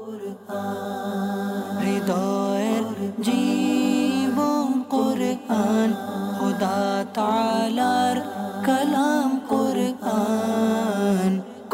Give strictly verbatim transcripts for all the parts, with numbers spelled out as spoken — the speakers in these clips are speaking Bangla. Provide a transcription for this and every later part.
হৃদয়ের জীবন কুরআন, খোদা তাআলার কালাম কুরআন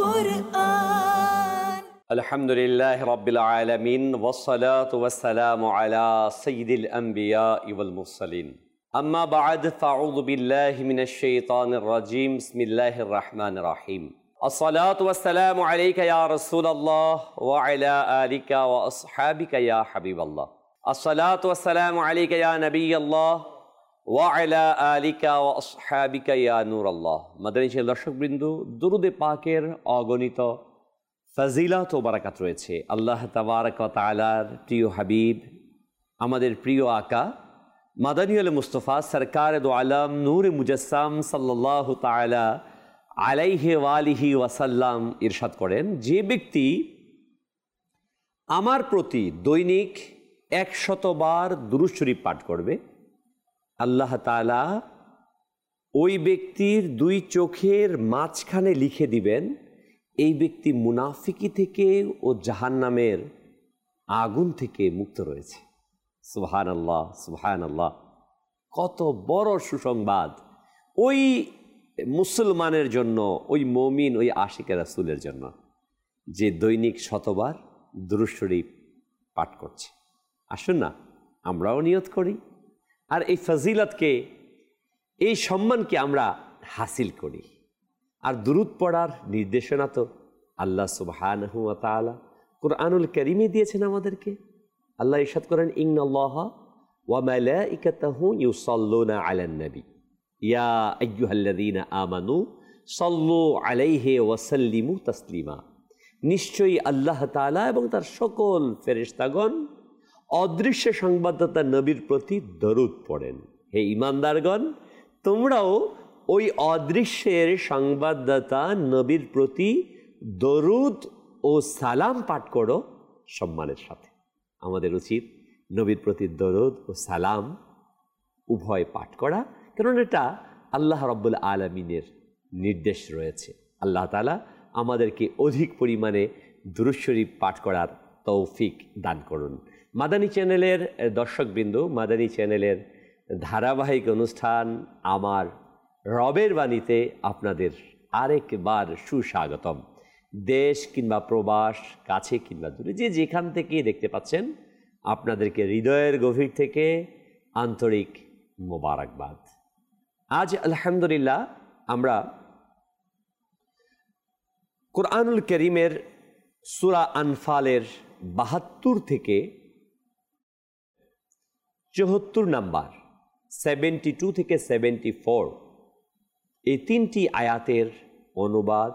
কুরআন। আলহামদুলিল্লাহ রাব্বিল আলামিন ওয়াসসালাতু ওয়াসসালামু আলা সাইয়্যিদিল আমবিয়া ওয়াল মুরসালিন। আম্মা বা'দ, ফাআউযু বিল্লাহি মিনাশ শাইতানির রাজীম। বিসমিল্লাহির রাহমানির রাহিম। আসসালাতু ওয়াসসালামু আলাইকা ইয়া রাসূলাল্লাহ ওয়া আলা আলিকা ওয়া আসহাবিকা ইয়া হাবিবাল্লাহ। আসসালাতু ওয়াসসালামু আলাইকা ইয়া নবিয়াল্লাহ ওয়া আলা আলিকা ওয়া আসহাবিকা ইয়া নূরাল্লাহ। মাদানী দর্শকবৃন্দ, দুরুদে পাকের অগণিত ফজিলত ও বারাকাত রয়েছে। আল্লাহ তাবারক ওয়া তাআলার প্রিয় হাবিব, আমাদের প্রিয় আকা মাদানীউল মুস্তফা সরকার দো আলম নূর মুজাসসাম সাল্লাল্লাহু তাআলা আলাইহি ওয়া আলিহি ওয়াসাল্লাম ইরশাদ করেন, যে ব্যক্তি আমার প্রতি দৈনিক একশতবার দুরূদ শরীফ পাঠ করবে, আল্লাহ তাআলা ওই ব্যক্তির দুই চোখের মাঝখানে লিখে দিবেন এই ব্যক্তি মুনাফিকি থেকে ও জাহান্নামের আগুন থেকে মুক্ত রয়েছে। সুবহানাল্লাহ, সুবহানাল্লাহ। কত বড় সুসংবাদ ওই মুসলমানের জন্য, ওই মুমিন, ওই আশিকে রাসূলের জন্য যে দৈনিক শতবার দুরূদ শরীফ পাঠ করছে। আসুন না আমরাও নিয়ত করি, আর এই ফজিলতকে, এই সম্মানকে আমরা হাসিল করি। আর দুরূদ পড়ার নির্দেশনা তো আল্লাহ সুবহানাহু ওয়া তাআলা কুরআনুল কারীমে দিয়েছেন আমাদেরকে। আল্লাহ ইরশাদ করেন, ইন্নাল্লাহা ওয়া মালাইকাতাহু ইউসাল্লুনা আলান নবী ইয়া আইয়ুহাল্লাযীনা আমানু সাল্লু আলাইহি ওয়া সাল্লিমু তাসলিমা। নিশ্চয়ই আল্লাহ তাআলা এবং তার সকল ফেরেশতাগণ অদৃশ্য সংবাদদাতা নবীর প্রতি দরুদ পড়েন। হে ঈমানদারগণ, তোমরাও ওই অদৃশ্যের সংবাদদাতা নবীর প্রতি দরুদ ও সালাম পাঠ করো সম্মানের সাথে। আমাদের উচিত নবীর প্রতি দরুদ ও সালাম উভয় পাঠ করা, কারণ এটা আল্লাহ রাব্বুল আলামিনের নির্দেশ রয়েছে। আল্লাহ তাআলা আমাদেরকে অধিক পরিমাণে দুরূদ শরীফ পাঠ করার তৌফিক দান করুন। মাদানী চ্যানেলের দর্শকবৃন্দ, মাদানী চ্যানেলের ধারাবাহিক অনুষ্ঠান আমার রবের বাণীতে আপনাদের আরেকবার সুস্বাগতম। দেশ কিংবা প্রবাস, কাছে কিংবা দূরে, যে যেখান থেকে দেখতে পাচ্ছেন, আপনাদেরকে হৃদয়ের গভীর থেকে আন্তরিক মোবারকবাদ। আজ আলহামদুলিল্লাহ আমরা কুরআনুল কারীমের সূরা আনফালের বাহাত্তর থেকে চুয়াত্তর নাম্বার, সেভেন্টি টু থেকে সেভেন্টি ফোর, এই তিনটি আয়াতের অনুবাদ,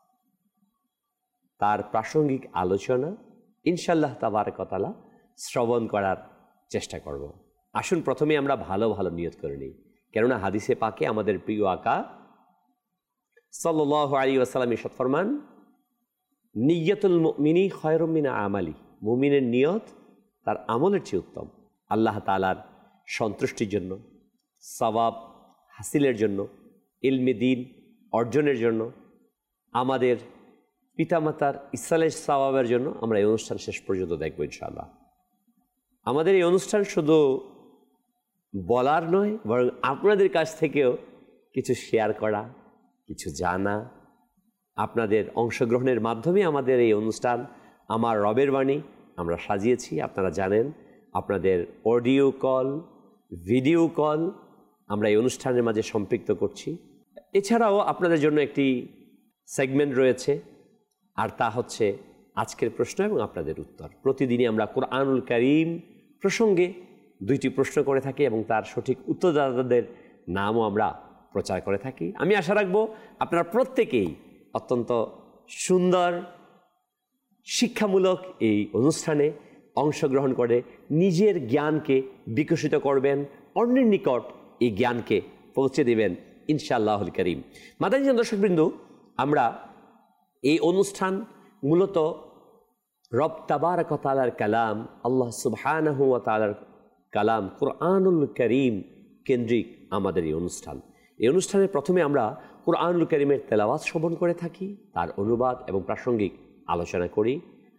তার প্রাসঙ্গিক আলোচনা ইনশাআল্লাহ তাবারক ওয়া তাআলা শ্রবণ করার চেষ্টা করব। আসুন প্রথমে আমরা ভালো ভালো নিয়ত করে নিই, কেননা হাদিসে পাকে আমাদের প্রিয় আকা সাল্লাল্লাহু আলাইহি ওয়াসাল্লাম ইরশাদ ফরমান, নিয়্যাতুল মুমিনি খায়রুম মিন আমালি। মুমিনের নিয়ত তার আমলের চেয়ে উত্তম। আল্লাহ তাআলার সন্তুষ্টির জন্য, সওয়াব হাসিলের জন্য, ইলমে দ্বীন অর্জনের জন্য, আমাদের পিতামাতার ইসলামের সওয়াবের জন্য আমরা এই অনুষ্ঠান শেষ পর্যন্ত দেখব ইনশাআল্লাহ। আমাদের এই অনুষ্ঠান শুধু বলার নয়, বরং আপনাদের কাছ থেকেও কিছু শেয়ার করা, কিছু জানা, আপনাদের অংশগ্রহণের মাধ্যমে আমাদের এই অনুষ্ঠান আমার রবের বাণী আমরা সাজিয়েছি। আপনারা জানেন, আপনাদের অডিও কল, ভিডিও কল আমরা এই অনুষ্ঠানের মাঝে সম্পৃক্ত করছি। এছাড়াও আপনাদের জন্য একটি সেগমেন্ট রয়েছে, আর তা হচ্ছে আজকের প্রশ্ন এবং আপনাদের উত্তর। প্রতিদিনই আমরা কুরআনুল কারীম প্রসঙ্গে দুইটি প্রশ্ন করে থাকি এবং তার সঠিক উত্তরদাতাদের নামও আমরা প্রচার করে থাকি। আমি আশা রাখবো আপনারা প্রত্যেকেই অত্যন্ত সুন্দর শিক্ষামূলক এই অনুষ্ঠানে অংশগ্রহণ করে নিজের জ্ঞানকে বিকশিত করবেন, অন্যের নিকট এই জ্ঞানকে পৌঁছে দেবেন ইনশাআল্লাহুল কারীম। মাদানী দর্শকবৃন্দ, আমরা এই অনুষ্ঠান মূলত রব তাবারক ওয়া তাআলার কালাম, আল্লাহ সুবহানাহু ওয়া তাআলার কালাম কুরআনুল কারীম কেন্দ্রিক আমাদের এই অনুষ্ঠান। এই অনুষ্ঠানে প্রথমে আমরা কুরআনুল কারীমের তেলাওয়াত শ্রবণ করে থাকি, তার অনুবাদ এবং প্রাসঙ্গিক আলোচনা করি।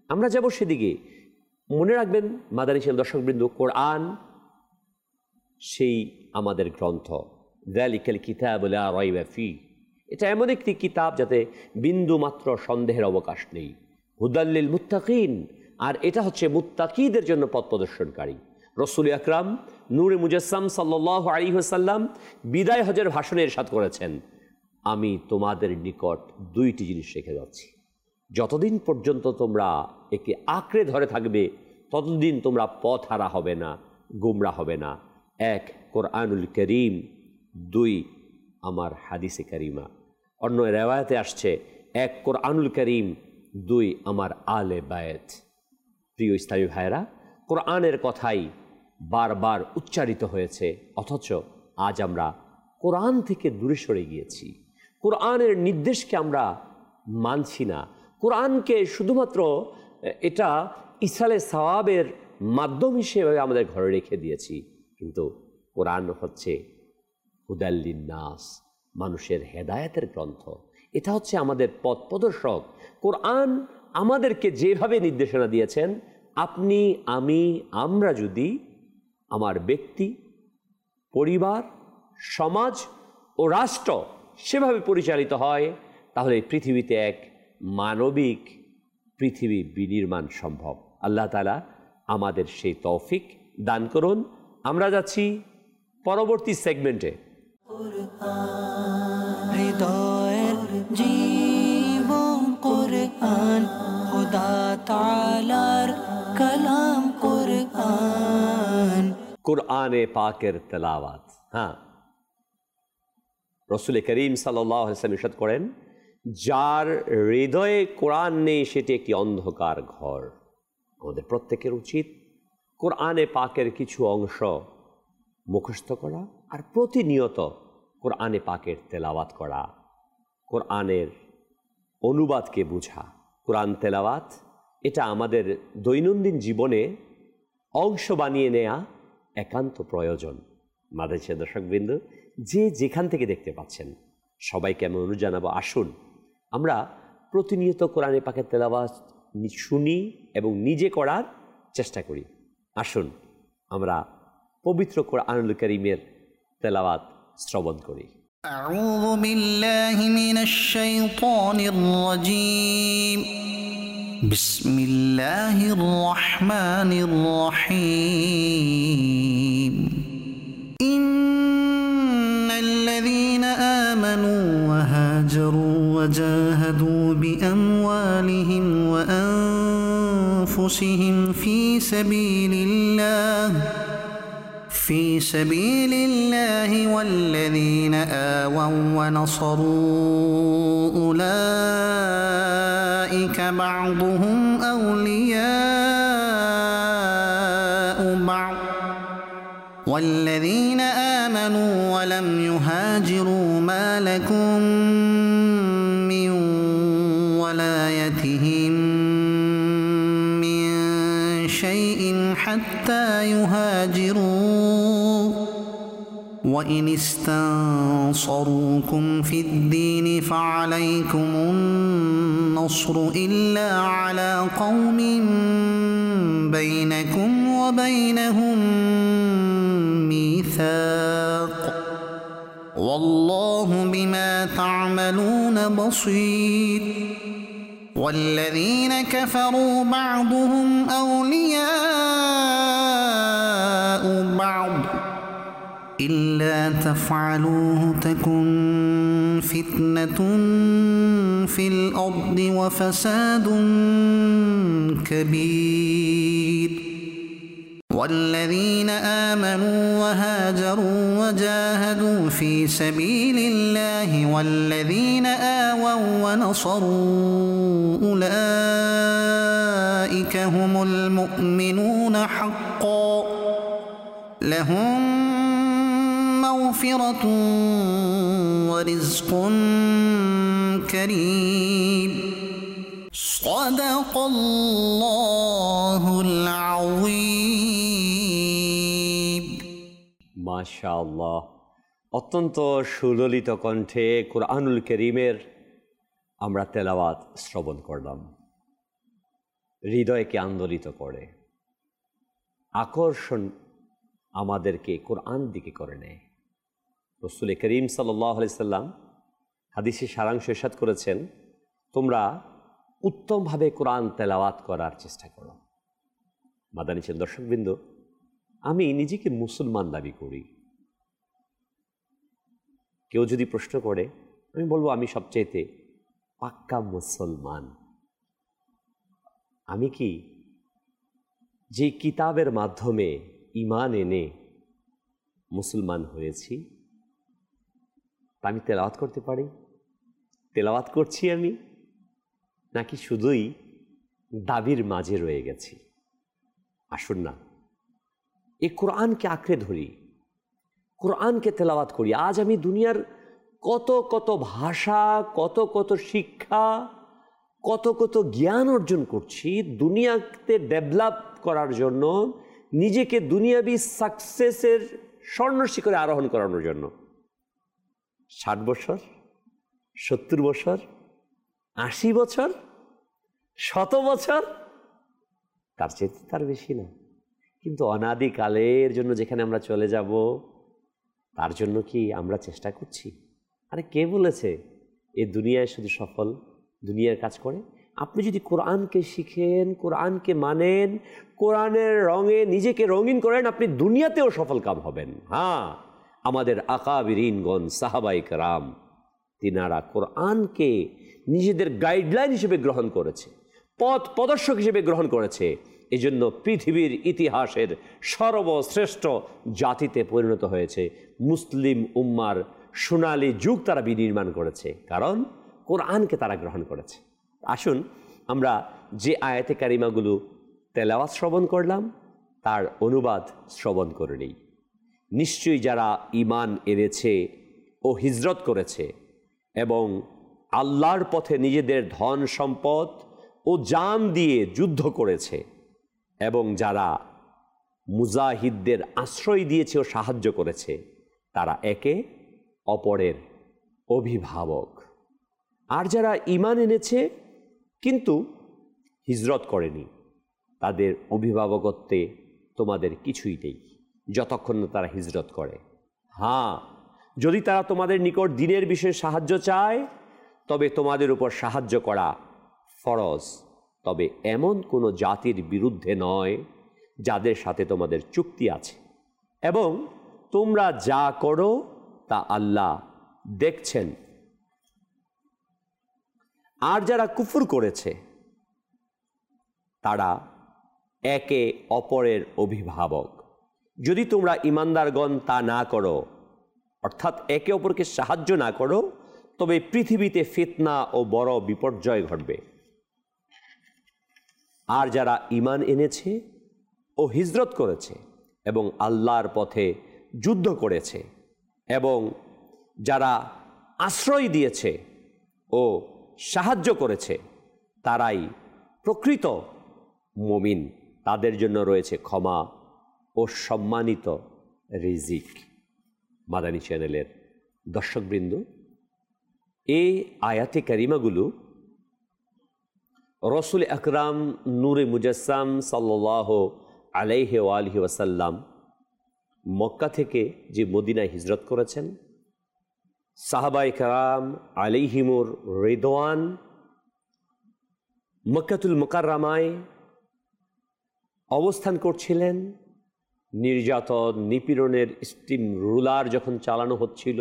আমরা যাব সেদিকে। মনে রাখবেন মাদানী চ্যানেল দর্শকবৃন্দ, কোরআন সেই আমাদের গ্রন্থ, যালিকাল কিতাবু লা রাইবা ফি, এটা এমন একটি কিতাব যাতে বিন্দু মাত্র সন্দেহের অবকাশ নেই। হুদাল লিল মুত্তাকিন, আর এটা হচ্ছে মুত্তাকিদের জন্য পথ প্রদর্শনকারী। রসুল আকরাম নূরে মুজাসসাম সাল্লাল্লাহু আলাইহি ওয়াসাল্লাম বিদায় হজের ভাষণে ইরশাদ করেছেন, আমি তোমাদের নিকট দুইটি জিনিস রেখে যাচ্ছি, যতদিন পর্যন্ত তোমরা একে আঁকড়ে ধরে থাকবে ততদিন তোমরা পথ হারা হবে না, গুমরা হবে না। এক, কোরআনুল করিম। দুই, আমার হাদিসে কারিমা। অন্য রেওয়ায়াতে আসছে এক কোরআনুল করিম, দুই আমার আলে বায়েত। প্রিয় ইসলামী ভাইয়েরা, কোরআনের কথাই বারবার উচ্চারিত হয়েছে, অথচ আজ আমরা কোরআন থেকে দূরে সরে গিয়েছি। কোরআনের নির্দেশকে আমরা মানছি না। কোরআনকে শুধুমাত্র এটা ইসালে সওয়াবের মাধ্যম হিসেবে আমাদের ঘরে রেখে দিয়েছি, কিন্তু কোরআন হচ্ছে হুদাল লিন্নাস, মানুষের হেদায়েতের গ্রন্থ। এটা হচ্ছে আমাদের পথ প্রদর্শক। কোরআন আমাদেরকে যেভাবে নির্দেশনা দিয়েছেন, আপনি, আমি, আমরা যদি আমার ব্যক্তি, পরিবার, সমাজ ও রাষ্ট্র সেভাবে পরিচালিত হয়, তাহলে পৃথিবীতে এক মানবিক পৃথিবী বিনির্মাণ সম্ভব। আল্লাহ তাআলা আমাদের সেই তৌফিক দান করুন। আমরা যাচ্ছি পরবর্তী সেগমেন্টে। হৃদয়ের জীবন কোরআন, খোদা তাআলার কালাম কোরআন। কোরআনে পাকের তেলাওয়াত। হ্যাঁ, রসুল করিম সাল্লাল্লাহু আলাইহি ওয়াসাল্লাম ইরশাদ করেন, যার হৃদয়ে কোরআন নেই সেটি একটি অন্ধকার ঘর। আমাদের প্রত্যেকের উচিত কোরআনে পাকের কিছু অংশ মুখস্থ করা আর প্রতিনিয়ত কোরআনে পাকের তেলাওয়াত করা, কোরআনের অনুবাদকে বোঝা। কোরআন তেলাওয়াত এটা আমাদের দৈনন্দিন জীবনে অংশ বানিয়ে নেয়া একান্ত প্রয়োজন। মাদ্রাসা দর্শকবৃন্দ, যে যেখান থেকে দেখতে পাচ্ছেন সবাইকে আমি অনুরোধ জানাবো, আসুন আমরা প্রতিনিয়ত কোরআনে পাকের তেলাওয়াত শুনি এবং নিজে করার চেষ্টা করি। আসুন আমরা পবিত্র কোরআনুল কারীমের তেলাওয়াত শ্রবণ করি। আউযু বিল্লাহি মিনাশ শাইতানির রাজীম। বিসমিল্লাহির রহমানির রহিম। ইন্নাল্লাযীনা আমানু ওয়া হাজারু ওয়া জাহাদু বিআমওয়ালিহিম ওয়া আনফুসিহিম ফী সাবীলিল্লাহ في سبيل الله والذين آووا ونصروا أولئك بعضهم أولياء بعض والذين آمنوا ولم يهاجروا ما لكم من ولايتهم من شيء حتى يهاجروا وإن استنصروكم في الدين فعليكم النصر إلا على قوم بينكم وبينهم ميثاق والله بما تعملون بصير والذين كفروا بعضهم أولياء بعض إلا تفعلوه تكن فتنة في الأرض وفساد كبير والذين آمنوا وهاجروا وجاهدوا في سبيل الله والذين آووا ونصروا أولئك هم المؤمنون حقا لهم مغفرة ورزق كريم صدق الله العظيم মাশাআল্লাহ, অত্যন্ত সুললিত কণ্ঠে কোরআনুল কারীমের আমরা তেলাওয়াত শ্রবণ করলাম। হৃদয়কে আন্দোলিত করে, আকর্ষণ আমাদেরকে কোরআন দিকে করে নেয়। রাসূল করিম সাল্লাল্লাহু আলাইহি সাল্লাম হাদিসে সারাংশ ইরশাদ করেছেন, তোমরা উত্তমভাবে কোরআন তেলাওয়াত করার চেষ্টা করো। মাদানী ছেলে দর্শকবৃন্দ, আমি নিজেকে মুসলমান দাবি করি। কেউ যদি প্রশ্ন করে, আমি বলবো আমি সবচাইতে পাক্কা মুসলমান। আমি কি যে কিতাবের মাধ্যমে ঈমান এনে মুসলমান হয়েছি তা আমি তেলাওয়াত করতে পারি? তেলাওয়াত করছি আমি, নাকি শুধুই দাবির মাঝে রয়ে গেছি? আসুন না, এই কোরআনকে আঁকড়ে ধরি, কোরআনকে তেলাওয়াত করি। আজ আমি দুনিয়ার কত কত ভাষা, কত কত শিক্ষা, কত কত জ্ঞান অর্জন করছি দুনিয়াতে ডেভেলপ করার জন্য, নিজেকে দুনিয়াবি সাকসেসের স্বর্ণ শিখরে আরোহণ করানোর জন্য। ষাট বছর, সত্তর বছর, আশি বছর, শত বছর, তার চেয়ে তার বেশি না। কিন্তু অনাদিকালের জন্য যেখানে আমরা চলে যাব, তার জন্য কি আমরা চেষ্টা করছি? আরে কে বলেছে এ দুনিয়ায় শুধু সফল দুনিয়ার কাজ করে? আপনি যদি কোরআনকে শিখেন, কোরআনকে মানেন, কোরআনের রঙে নিজেকে রঙিন করেন, আপনি দুনিয়াতেও সফল কাম হবেন। হ্যাঁ, আমাদের আকাবিরিনগণ, সাহাবায়ে কেরাম, তিনারা কোরআনকে নিজেদের গাইডলাইন হিসেবে গ্রহণ করেছে, পথ প্রদর্শক হিসেবে গ্রহণ করেছে। এজন্য পৃথিবীর ইতিহাসের সর্বশ্রেষ্ঠ জাতিতে পরিণত হয়েছে। মুসলিম উম্মার সোনালী যুগ তারা বিনির্মাণ করেছে, কারণ কোরআনকে তারা গ্রহণ করেছে। আসুন আমরা যে আয়াতে কারিমাগুলো তেলাওয়াত শ্রবণ করলাম তার অনুবাদ শ্রবণ করে নিই। নিশ্চয়ই যারা ঈমান এনেছে ও হিজরত করেছে এবং আল্লাহর পথে নিজেদের ধন সম্পদ ও জান দিয়ে যুদ্ধ করেছে, এবং যারা মুজাহিদদের আশ্রয় দিয়েছে ও সাহায্য করেছে, তারা একে অপরের অভিভাবক। আর যারা ঈমান এনেছে কিন্তু হিজরত করেনি, তাদের অভিভাবকত্বে তোমাদের কিছুই নেই যতক্ষণ না তারা হিজরত করে। হ্যাঁ, যদি তারা তোমাদের নিকট দ্বীনের বিষয়ে সাহায্য চায়, তবে তোমাদের উপর সাহায্য করা ফরজ, তবে এমন কোনো জাতির বিরুদ্ধে নয় যাদের সাথে তোমাদের চুক্তি আছে, এবং তোমরা যা করো তা আল্লাহ দেখছেন। আর যারা কুফর করেছে তারা একে অপরের অভিভাবক। যদি তোমরা ঈমানদারগণ তা না করো, অর্থাৎ একে অপরকে সাহায্য না করো, তবে পৃথিবীতে ফিতনা ও বড় বিপর্যয় ঘটবে। আর যারা ঈমান এনেছে ও হিজরত করেছে এবং আল্লাহর পথে যুদ্ধ করেছে এবং যারা আশ্রয় দিয়েছে ও সাহায্য করেছে, তারাই প্রকৃত মুমিন। তাদের জন্য রয়েছে ক্ষমা ও সম্মানিত রিজিক। মাদানী চ্যানেলের দর্শকবৃন্দ, এই আয়াতে কারিমাগুলো রসুল আকরাম নূরে মুজাসসাম সাল্লাল্লাহু আলাইহি ওয়া আলিহি ওয়াসাল্লাম মক্কা থেকে যে মদিনায় হিজরত করেছেন, সাহাবায়ে কেরাম আলাইহিমুর রিদওয়ান মক্কাতুল মুকাররমায় অবস্থান করছিলেন। নির্যাতন নিপীড়নের স্টিম রুলার যখন চালানো হচ্ছিল,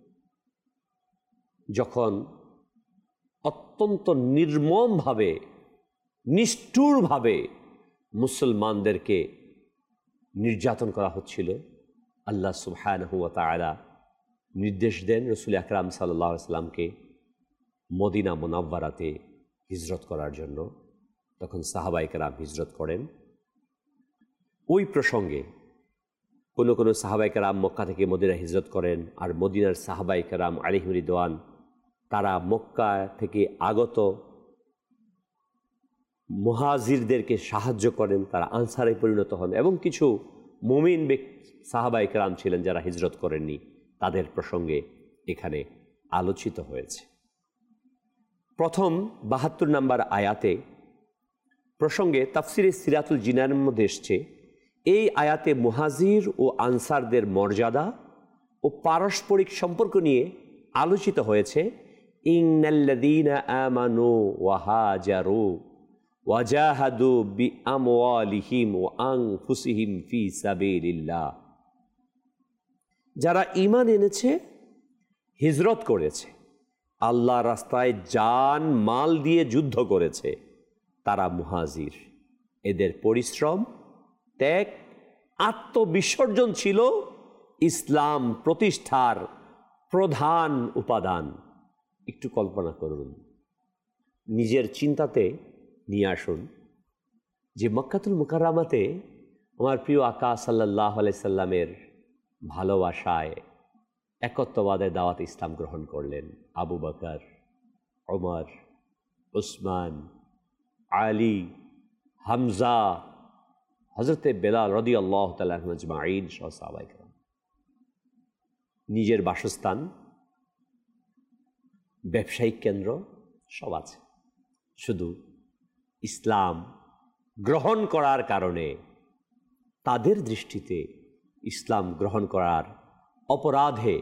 যখন অত্যন্ত নির্মমভাবে নিষ্ঠুরভাবে মুসলমানদেরকে নির্যাতন করা হচ্ছিল, আল্লাহ সুবহানাহু ওয়া তাআলা নির্দেশ দেন রসুল আকরাম সাল্লাল্লাহু আলাইহি সাল্লামকে মদিনা মুনাওয়ারাতে হিজরত করার জন্য। তখন সাহাবায়ে কেরাম হিজরত করেন। ওই প্রসঙ্গে কোনো কোনো সাহাবায়ে কেরাম মক্কা থেকে মদিনা হিজরত করেন, আর মদিনার সাহাবায়ে কেরাম আলাইহিম রিদওয়ান তারা মক্কা থেকে আগত মুহাজিরদেরকে সাহায্য করেন, তারা আনসারে পরিণত হন, এবং কিছু মুমিন সাহাবায়ে কেরাম ছিলেন যারা হিজরত করেননি, তাদের প্রসঙ্গে এখানে আলোচিত হয়েছে। প্রথম বাহাত্তর নম্বর আয়াতে প্রসঙ্গে তাফসিরে সিরাতুল জিনানের মধ্যে এসছে, এই আয়াতে মুহাজির ও আনসারদের মর্যাদা ও পারস্পরিক সম্পর্ক নিয়ে আলোচিত হয়েছে। ইন্নাল্লাযীনা আমানু ওয়া হাজারু ওয়া জাহাদু বিআমওয়ালিহিম ওয়া আনফুসিহিম ফি সাবিলিল্লাহ, যারা ঈমান এনেছে, হিজরত করেছে, আল্লাহর রাস্তায় জান মাল দিয়ে যুদ্ধ করেছে, তারা মুহাজির। এদের পরিশ্রম, ত্যাগ, আত্মবিসর্জন ছিল ইসলাম প্রতিষ্ঠার প্রধান উপাদান। একটু কল্পনা করুন, নিজের চিন্তাতে নিয়ে আসুন যে মক্কাতুল মুকাররমাতে আমার প্রিয় আকা সাল্লাল্লাহু আলাইহি সাল্লামের ভালোবাসায় একত্ববাদের দাওয়াত ইসলাম গ্রহণ করলেন আবু বকর, ওমর, উসমান, আলী, হামজা, হযরতে বেলাল রাদিয়াল্লাহু তাআলা আনহু আজমাইন সহ সাহাবায়ে কেরাম। নিজের বাসস্থান, ব্যবসায়িক কেন্দ্র সব আছে, শুধু ইসলাম গ্রহণ করার কারণে তাদের দৃষ্টিতে ইসলাম গ্রহণ করার অপরাধে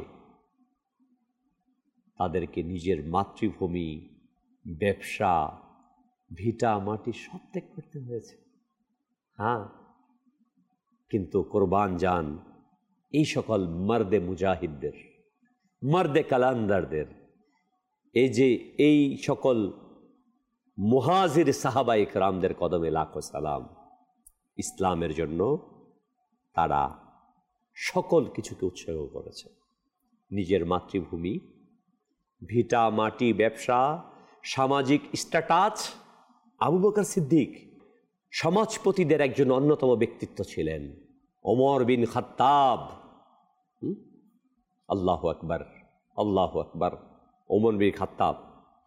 তাদেরকে নিজের মাতৃভূমি, ব্যবসা, ভিটা মাটি সব ত্যাগ করতে হয়েছে। হ্যাঁ, কিন্তু কোরবান যান এই সকল মর্দে মুজাহিদদের, মর্দে কালান্দারদের, এই যে এই সকল মুহাজির সাহাবায়ে কেরামদের কদমে লাখো সালাম। ইসলামের জন্য তারা সকল কিছুকে উৎসর্গ করেছে। নিজের মাতৃভূমি, ভিটা মাটি, ব্যবসা, সামাজিক স্ট্যাটাস। আবু বকর সিদ্দিক সমাজপতিদের একজন অন্যতম ব্যক্তিত্ব ছিলেন। ওমর বিন খাত্তাব, আল্লাহু আকবার, আল্লাহু আকবার। ওমর বিন খাত্তাব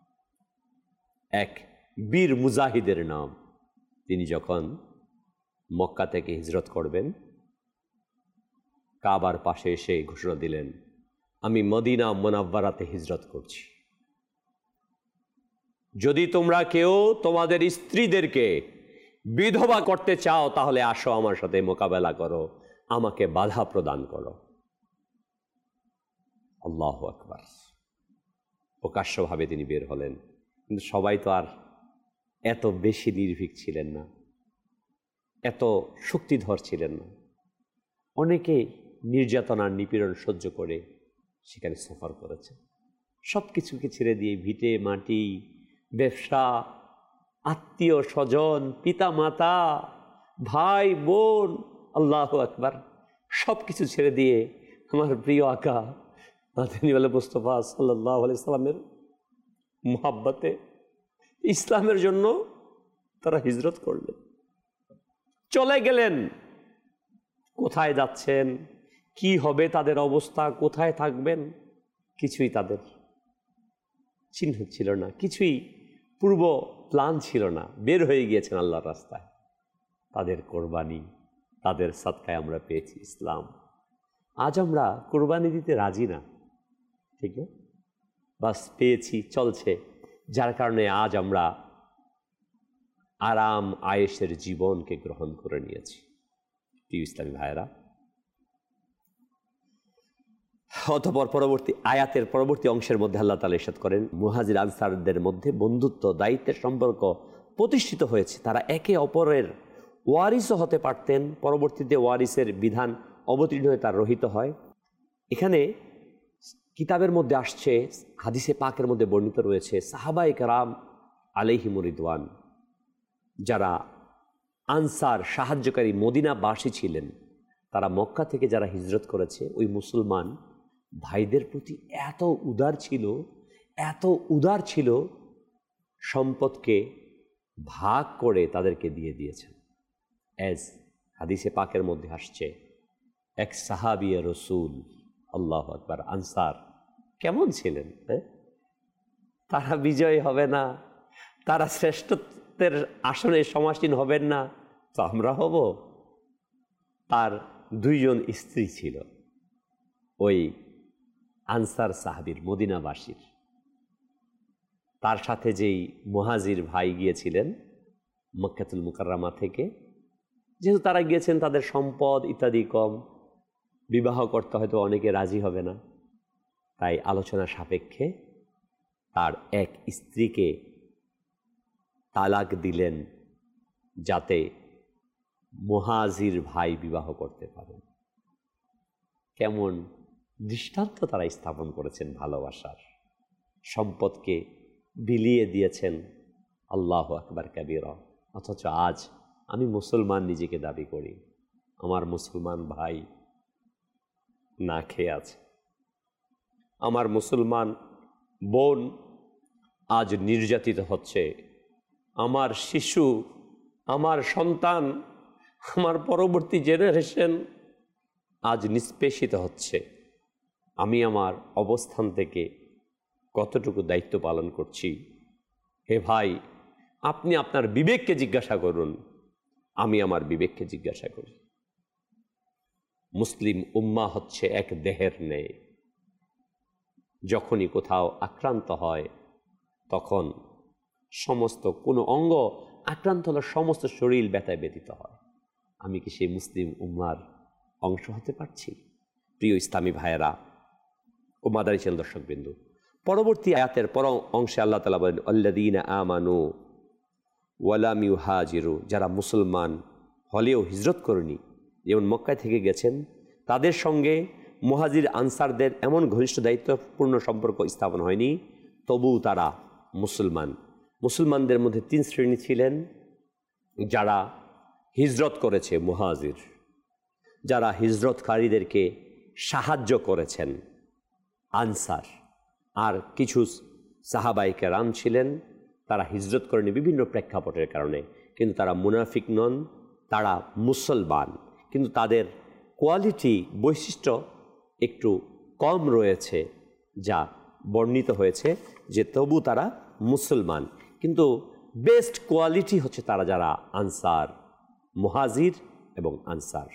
এক বীর মুজাহিদের নাম। তিনি যখন মক্কা থেকে হিজরত করবেন, কাবার পাশে এসে ঘোষণা দিলেন, আমি মদিনা মুনাওয়ারাতে হিজরত করছি। যদি তোমরা কেউ তোমাদের স্ত্রীদেরকে বিধবা করতে চাও তাহলে আসো, আমার সাথে মোকাবেলা করো, আমাকে বাধা প্রদান করো। আল্লাহু আকবার। প্রকাশ্যভাবে তিনি বের হলেন, কিন্তু সবাই তো আর এত বেশি নির্ভীক ছিলেন না, এত শক্তিধর ছিলেন না। অনেকে নির্যাতনার নিপীড়ন সহ্য করে সেখানে সফর করেছে। সব কিছুকে ছেড়ে দিয়ে ভিটে মাটি, ব্যবসা, আত্মীয় স্বজন, পিতা মাতা, ভাই বোন, আল্লাহু আকবার, সব কিছু ছেড়ে দিয়ে আমার প্রিয় আকা তিনি বলে মুস্তাফা সাল্লাল্লাহু আলাইহি সাল্লামের মুহাব্বতে ইসলামের জন্য তারা হিজরত করলেন, চলে গেলেন। কোথায় যাচ্ছেন, কি হবে তাদের অবস্থা, কোথায় থাকবেন, কিছুই তাদের চিহ্ন ছিল না, কিছুই পূর্ব প্ল্যান ছিল না। বের হয়ে গিয়েছেন আল্লাহর রাস্তায়। তাদের কোরবানি, তাদের সাদকায় আমরা পেয়েছি ইসলাম। আজ আমরা কোরবানি দিতে রাজি না, ঠিক না? বাস পেয়েছি, চলছে, যার কারণে আজ আমরা আরাম আয়েশের জীবনকে গ্রহণ করে নিয়েছি। প্রিয় ইসলামী ভাইয়েরা, অতঃপর পরবর্তী আয়াতের পরবর্তী অংশের মধ্যে আল্লাহ তাআলা ইরশাদ করেন, মুহাজির আনসারদের মধ্যে বন্ধুত্ব, দায়িত্বের সম্পর্ক প্রতিষ্ঠিত হয়েছে। তারা একে অপরের ওয়ারিসও হতে পারতেন। পরবর্তীতে ওয়ারিসের বিধান অবতীর্ণ হয়ে তার রহিত হয়। এখানে কিতাবের মধ্যে আসছে, হাদিসে পাকের মধ্যে বর্ণিত রয়েছে, সাহাবায়ে কেরাম আলাইহিমুর রিদওয়ান, যারা আনসার সাহায্যকারী মদিনাবাসী ছিলেন, তারা মক্কা থেকে যারা হিজরত করেছে, ওই মুসলমান ভাইদের প্রতি এত উদার ছিল, এত উদার ছিল, সম্পদকে ভাগ করে তাদেরকে দিয়ে দিয়েছেন। এজ হাদিসে পাকের মধ্যে আসছে, এক সাহাবিয়ে রসুল, আল্লাহু আকবার, আনসার কেমন ছিলেন? হ্যাঁ, তারা বিজয় হবে না, তারা শ্রেষ্ঠত্বের আসনে সমাসীন হবেন না, তো আমরা হব। তার দুইজন স্ত্রী ছিল ওই আনসার সাহাবীর, মদিনাবাসীর। তার সাথে যেই মুহাজির ভাই গিয়েছিলেন মক্কাতুল মুকাররমা থেকে। যেহেতু তারা গিয়েছেন, তাদের সম্পদ ইত্যাদি কম, বিবাহ করতে হয়তো অনেকে রাজি হবে না, তাই আলোচনা সাপেক্ষে তার এক স্ত্রীকে তালাক দিলেন যাতে মুহাজির ভাই বিবাহ করতে পারেন। কেমন দৃষ্টান্ত তারা স্থাপন করেছেন ভালোবাসার। সম্পদকে বিলিয়ে দিয়েছেন, আল্লাহু আকবার কাবীরা। অথচ আজ আমি মুসলমান নিজেকে দাবি করি, আমার মুসলমান ভাই না খেয়ে আছে, আমার মুসলমান বোন আজ নির্যাতিত হচ্ছে, আমার শিশু, আমার সন্তান, আমার পরবর্তী জেনারেশন আজ নিষ্পেষিত হচ্ছে। আমি আমার অবস্থান থেকে কতটুকু দায়িত্ব পালন করছি? হে ভাই, আপনি আপনার বিবেককে জিজ্ঞাসা করুন, আমি আমার বিবেককে জিজ্ঞাসা করি। মুসলিম উম্মাহ হচ্ছে এক দেহের ন্যায়। যখনই কোথাও আক্রান্ত হয় তখন সমস্ত কোনো অঙ্গ আক্রান্ত হলে সমস্ত শরীর ব্যথায় ব্যথিত হয়। আমি কি সেই মুসলিম উম্মার অংশ হতে পারছি? প্রিয় ইসলামী ভাইয়েরা ও মাদারী চ্যানেল দর্শকবৃন্দ, পরবর্তী আয়াতের পর অংশে আল্লাহ তাআলা বলেন, আল্লাযীনা আমানু ওয়া লাম ইউহাজিরু, যারা মুসলমান হলেও হিজরত করেনি, যেমন মক্কায় থেকে গেছেন, তাদের সঙ্গে মুহাজির আনসারদের এমন ঘনিষ্ঠ দায়িত্বপূর্ণ সম্পর্ক স্থাপন হয়নি, তবুও তারা মুসলমান। মুসলমানদের মধ্যে তিন শ্রেণী ছিলেন: যারা হিজরত করেছে মুহাজির, যারা হিজরতকারীদেরকে সাহায্য করেছেন আনসার, আর কিছু সাহাবায়ে কেরাম ছিলেন তারা হিজরত করেনি বিভিন্ন প্রেক্ষাপটের কারণে, কিন্তু তারা মুনাফিক নন, তারা মুসলমান, কিন্তু তাদের কোয়ালিটি বৈশিষ্ট্য একটু কম রয়েছে, যা বর্ণিত হয়েছে যে তবু তারা মুসলমান, কিন্তু বেস্ট কোয়ালিটি হচ্ছে তারা যারা আনসার, মুহাজির এবং আনসার।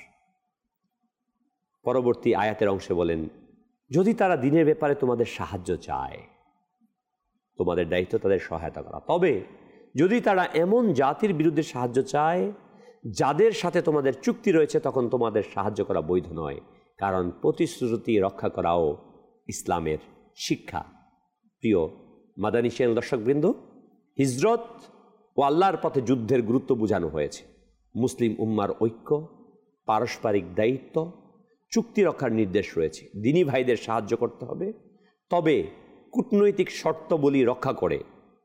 পরবর্তী আয়াতের অংশে বলেন, যদি তারা দিনের ব্যাপারে তোমাদের সাহায্য চায়, তোমাদের দায়িত্ব তাদের সহায়তা করা। তবে যদি তারা এমন জাতির বিরুদ্ধে সাহায্য চায় যাদের সাথে তোমাদের চুক্তি রয়েছে, তখন তোমাদের সাহায্য করা বৈধ নয়, কারণ প্রতিশ্রুতি রক্ষা করাও ইসলামের শিক্ষা। প্রিয় মাদানী চ্যানেল দর্শকবৃন্দ, হিজরত ও আল্লাহর পথে যুদ্ধের গুরুত্ব বোঝানো হয়েছে। মুসলিম উম্মার ঐক্য, পারস্পরিক দায়িত্ব, চুক্তি রক্ষার নির্দেশ রয়েছে। দিনী ভাইদের সাহায্য করতে হবে, তবে কূটনৈতিক শর্তাবলী রক্ষা করে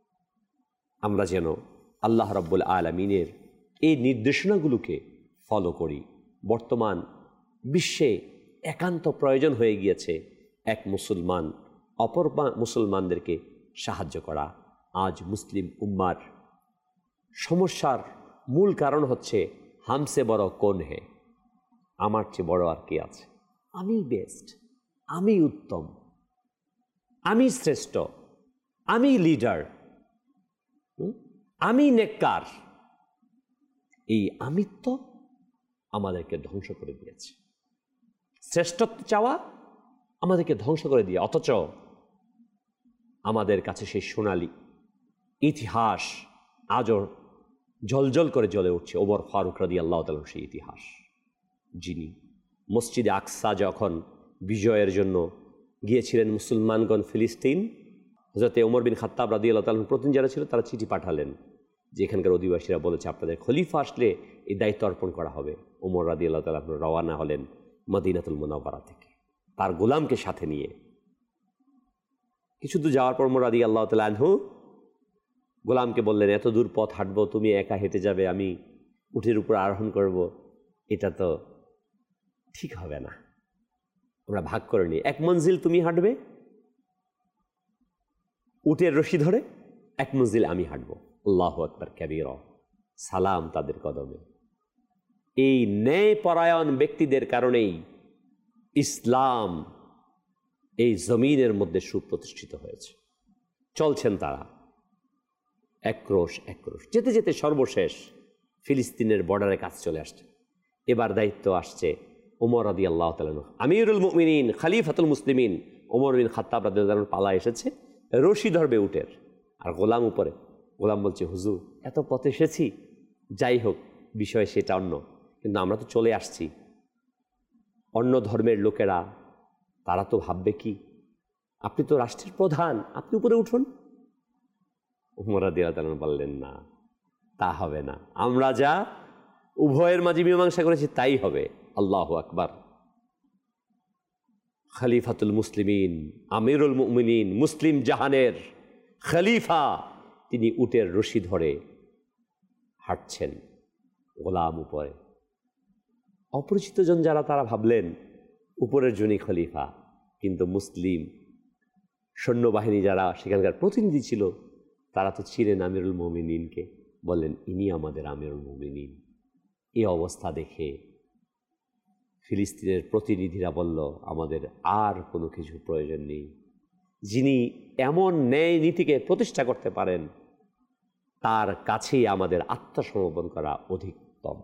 আমরা যেন আল্লাহ রাব্বুল আলামিনের এই নির্দেশনাগুলোকে ফলো করি। বর্তমান বিশ্বে একান্ত প্রয়োজন হয়ে গিয়েছে এক মুসলমান অপর মুসলমানদেরকে সাহায্য করা। আজ মুসলিম উম্মার সমস্যার মূল কারণ হচ্ছে হামসে বড় কোন হে, আমার চেয়ে বড় আর কে আছে, আমি বেস্ট, আমি উত্তম, আমি শ্রেষ্ঠ, আমি লিডার, আমি নেককার। এই আমিত্ব আমাদেরকে ধ্বংস করে দিয়েছে। শ্রেষ্ঠত্ব চাওয়া আমাদেরকে ধ্বংস করে দিয়ে, অথচ আমাদের কাছে সেই সোনালী ইতিহাস আজও জ্বলজ্বল করে জ্বলে উঠছে। ওমর ফারুক রাদিয়াল্লাহু তাআলা সেই ইতিহাস, যিনি মসজিদে আকসা যখন বিজয়ের জন্য গিয়েছিলেন মুসলমানগণ ফিলিস্তিন, হযরতে ওমর বিন খাত্তাব রাদিয়াল্লাহু তাআলা প্রতিনিধি যারা ছিল তারা চিঠি পাঠালেন যে এখানকার অধিবাসীরা বলেছে আপনাদের খলিফা আসলে এই দায়িত্ব অর্পণ করা হবে। ওমর রাদিয়াল্লাহু তাআলা রওয়ানা হলেন মদিনাতুল মুনাওয়ারা থেকে তার গোলামকে সাথে নিয়ে। কিছু দূর যাওয়ার পর ওমর রাদিয়াল্লাহু তাআলা আনহু গোলামকে বললেন, এত দূর পথ হাঁটবো, তুমি একা হেঁটে যাবে, আমি উটের উপর আরোহণ করব, এটা তো ঠিক হবে না, আমরা ভাগ করে নিই। এক মঞ্জিল তুমি হাঁটবে উটের রশি ধরে, এক মঞ্জিল আমি হাঁটবো। আল্লাহু আকবার কাবীরা। সালাম তাদের কদমে। এই ন্যায় পরায়ণ ব্যক্তিদের কারণেই ইসলাম এই জমিনের মধ্যে সুপ্রতিষ্ঠিত হয়েছে। চলছেন তারা একক্রোশ একক্রোশ, যেতে যেতে সর্বশেষ ফিলিস্তিনের বর্ডারের কাছে চলে আসছে। এবার দায়িত্ব আসছে ওমর রাদিয়াল্লাহু তাআলা আনহু, আমিরুল মুমিনিন, খলিফাতুল মুসলিমিন ওমর বিন খাত্তাব রাদিয়াল্লাহু তাআলা পালা এসেছে, রশি ধরবে উটের, আর গোলাম উপরে। গোলাম বলছে, হুজুর এত পথ এসেছি, যাই হোক, বিষয় সেটা অন্য, কিন্তু আমরা তো চলে আসছি। অন্য ধর্মের লোকেরা তারা তো ভাববে কি, আপনি তো রাষ্ট্রের প্রধান, আপনি উপরে উঠুন। উমর রাদিয়াল্লাহু তাআলা বললেন, না, তা হবে না, আমরা যা উভয়ের মাঝে মীমাংসা করেছি তাই হবে। আল্লাহু আকবার। খলিফাতুল মুসলিমিন, আমিরুল মুমিনিন, মুসলিম জাহানের খলিফা, তিনি উটের রশি ধরে হাঁটছেন, গোলাম উপরে। অপরিচিত জন যারা, তারা ভাবলেন উপরের জনই খলিফা, কিন্তু মুসলিম সৈন্যবাহিনী যারা সেখানকার প্রতিনিধি ছিল, তারা তো ছিলেন আমিরুল মুমিনিনকে, বললেন ইনি আমাদের আমিরুল মুমিনিন। এই অবস্থা দেখে ফিলিস্তিনের প্রতিনিধিরা বলল, আমাদের আর কোনো কিছু প্রয়োজন নেই, যিনি এমন ন্যায় নীতিকে প্রতিষ্ঠা করতে পারেন তার কাছেই আমাদের আত্মসমর্পণ করা অধিকতম।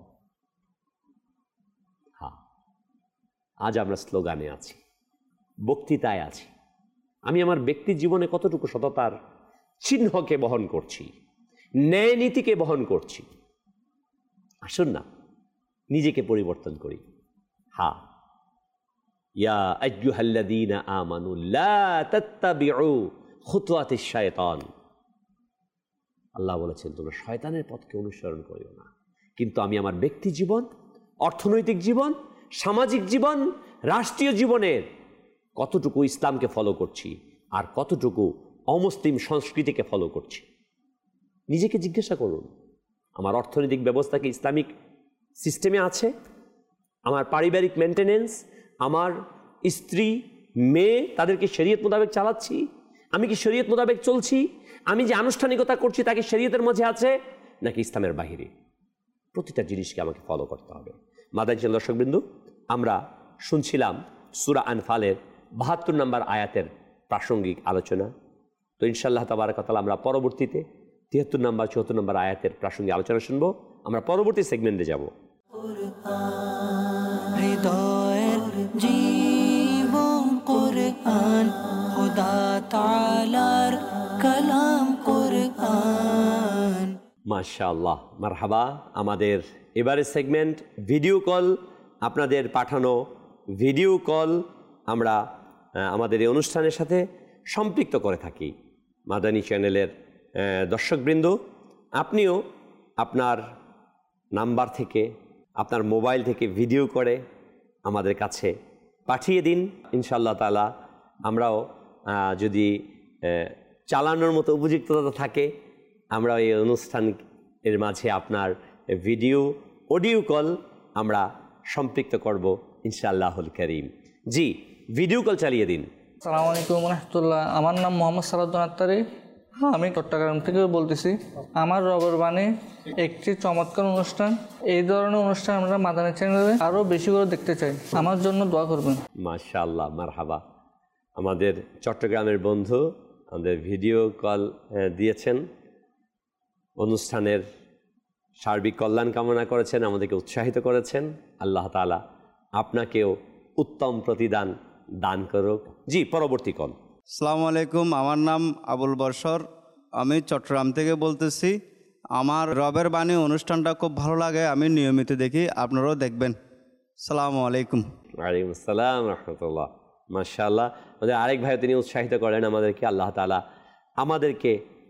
হ্যাঁ, আজ আমরা স্লোগানে আছি, বক্তৃতায় আছি, আমি আমার ব্যক্তি জীবনে কতটুকু সততার চিহ্নকে বহন করছি, ন্যায় নীতিকে বহন করছি। আসুন না নিজেকে পরিবর্তন করি। হ্যাঁ, ইয়া আইয়ুহাল্লাযীনা আমানু লা তাত্তাবিউ খুতুওয়াতিশ শায়তান। আল্লাহ বলেছেন তোমরা শয়তানের পথকে অনুসরণ করিও না। কিন্তু আমি আমার ব্যক্তি জীবন, অর্থনৈতিক জীবন, সামাজিক জীবন, রাষ্ট্রীয় জীবনের কতটুকু ইসলামকে ফলো করছি আর কতটুকু অমুসলিম সংস্কৃতিকে ফলো করছি, নিজেকে জিজ্ঞাসা করুন। আমার অর্থনৈতিক ব্যবস্থা কি ইসলামিক সিস্টেমে আছে? আমার পারিবারিক মেনটেনেন্স, আমার স্ত্রী মেয়ে, তাদেরকে শরীয়ত মোতাবেক চালাচ্ছি? আমি কি শরীয়ত মোতাবেক চলছি? আমি যে আনুষ্ঠানিকতা করছি তা কি শরীয়তের মধ্যে আছে নাকি ইসলামের বাহিরে? প্রতিটা জিনিসকে আমাকে ফলো করতে হবে। মাদানী দর্শকবৃন্দ, আমরা শুনছিলাম সূরা আনফালের বাহাত্তর নম্বর আয়াতের প্রাসঙ্গিক আলোচনা। তো ইনশাআল্লাহ তাবারাক ওয়া তাআলা আমরা পরবর্তীতে তিয়াত্তর নম্বর চুয়াত্তর নম্বর আয়াতের প্রাসঙ্গিক আলোচনা শুনবো। আমরা পরবর্তী সেগমেন্টে যাব। হৃদয়ের জীবন কুরআন, খোদা তাআলার কালাম কুরআন। মাশাআল্লাহ, মারহাবা। আমাদের এবারের সেগমেন্ট ভিডিও কল, আপনাদের পাঠানো ভিডিও কল আমরা আমাদের এই অনুষ্ঠানের সাথে সম্পৃক্ত করে থাকি। মাদানী চ্যানেলের দর্শকবৃন্দ, আপনিও আপনার নাম্বার থেকে, আপনার মোবাইল থেকে ভিডিও করে আমাদের কাছে পাঠিয়ে দিন। ইনশাআল্লাহ তাআলা আমরাও যদি চালানোর মতো উপযুক্ততা থাকে, আমরা এই অনুষ্ঠান এর মাঝে আপনার ভিডিও অডিও কল আমরা সম্পৃক্ত করব ইনশাআল্লাহুল কারীম। জি, ভিডিও কল চালিয়ে দিন। আসসালামু আলাইকুম রাহমাতুল্লাহ। আমার নাম মোহাম্মদ সালাউদ্দিন আত্তারি, আমি চট্টগ্রাম থেকে বলতেছি। আমার রবের বাণী একটি চমৎকার অনুষ্ঠান। এই ধরনের অনুষ্ঠান আমরা মাদানী চ্যানেলে আরও বেশি করে দেখতে চাই। আমার জন্য দোয়া করবেন। মাশাআল্লাহ, মারহাবা। আমাদের চট্টগ্রামের বন্ধু আমাদের ভিডিও কল দিয়েছেন, অনুষ্ঠানের সার্বিক কল্যাণ কামনা করেছেন, আমাদেরকে উৎসাহিত করেছেন। আল্লাহ তাআলা আপনাকেও উত্তম প্রতিদান দান করুক। জি, পরবর্তী কল। আসসালামু আলাইকুম, আমার নাম আবুল বর্ষর, আমি চট্টগ্রাম থেকে বলতেছি। আমার রবের বাণী অনুষ্ঠানটা খুব ভালো লাগে, আমি নিয়মিত দেখি, আপনারাও দেখবেন। আসসালামু আলাইকুম। ওয়ালাইকুম আসসালাম রহমতুল্লাহ। মাশাআল্লাহ, আমাদের আরেক ভাই তিনি উৎসাহিত করেন আমাদেরকে। আল্লাহ তাআলা আমাদেরকে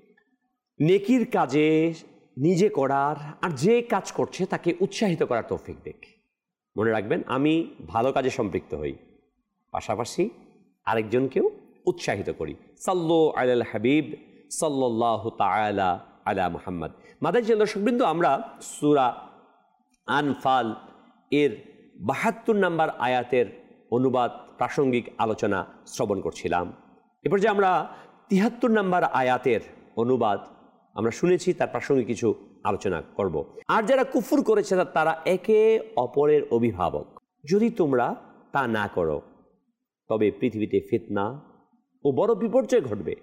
নেকির কাজে নিজে করার আর যে কাজ করছে তাকে উৎসাহিত করার তৌফিক দেখ। মনে রাখবেন, আমি ভালো কাজে সম্পৃক্ত হই, পাশাপাশি আরেকজনকেও উৎসাহিত করি। সাল্লু আলাল হাবিব সাল্লাল্লাহু তাআলা আলা মুহাম্মদ। মাদানী দর্শকবৃন্দ, আমরা সূরা আনফাল এর বাহাত্তর নম্বর আয়াতের অনুবাদ প্রাসঙ্গিক আলোচনা শ্রবণ করছিলাম। এরপর যে আমরা তিয়াত্তর নম্বর আয়াতের অনুবাদ আমরা শুনেছি, তার প্রাসঙ্গিক কিছু আলোচনা করব। আর যারা কুফর করেছে তারা একে অপরের অভিভাবক। যদি তোমরা তা না করো তবে পৃথিবীতে ফিতনা ও বড় বিপর্যয় ঘটবে।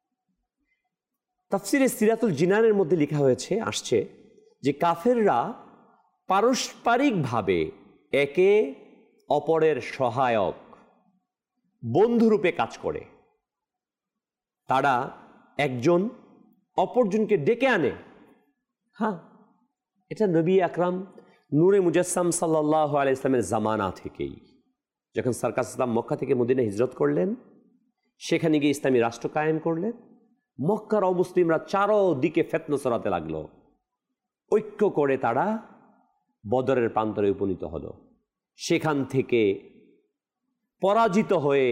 তাফসিরে সিরাতুল জিনানের মধ্যে লেখা হয়েছে, আসছে যে কাফেররা পারস্পরিকভাবে একে অপরের সহায়ক বন্ধুরূপে কাজ করে। তারা একজন অপরজনকে ডেকে আনে। হ্যাঁ, এটা নবী আকরাম নূরে মুজাসসাম সাল্লাল্লাহু আলাইহি ইসলামের জামানা থেকেই, যখন সরকার ইসলাম মক্কা থেকে মদিনা হিজরত করলেন, সেখানে গিয়ে ইসলামী রাষ্ট্র কায়েম করলেন, মক্কার অমুসলিমরা চারোদিকে ফিতনা ছড়াতে লাগলো। ঐক্য করে তারা বদরের প্রান্তরে উপনীত হলো। সেখান থেকে পরাজিত হয়ে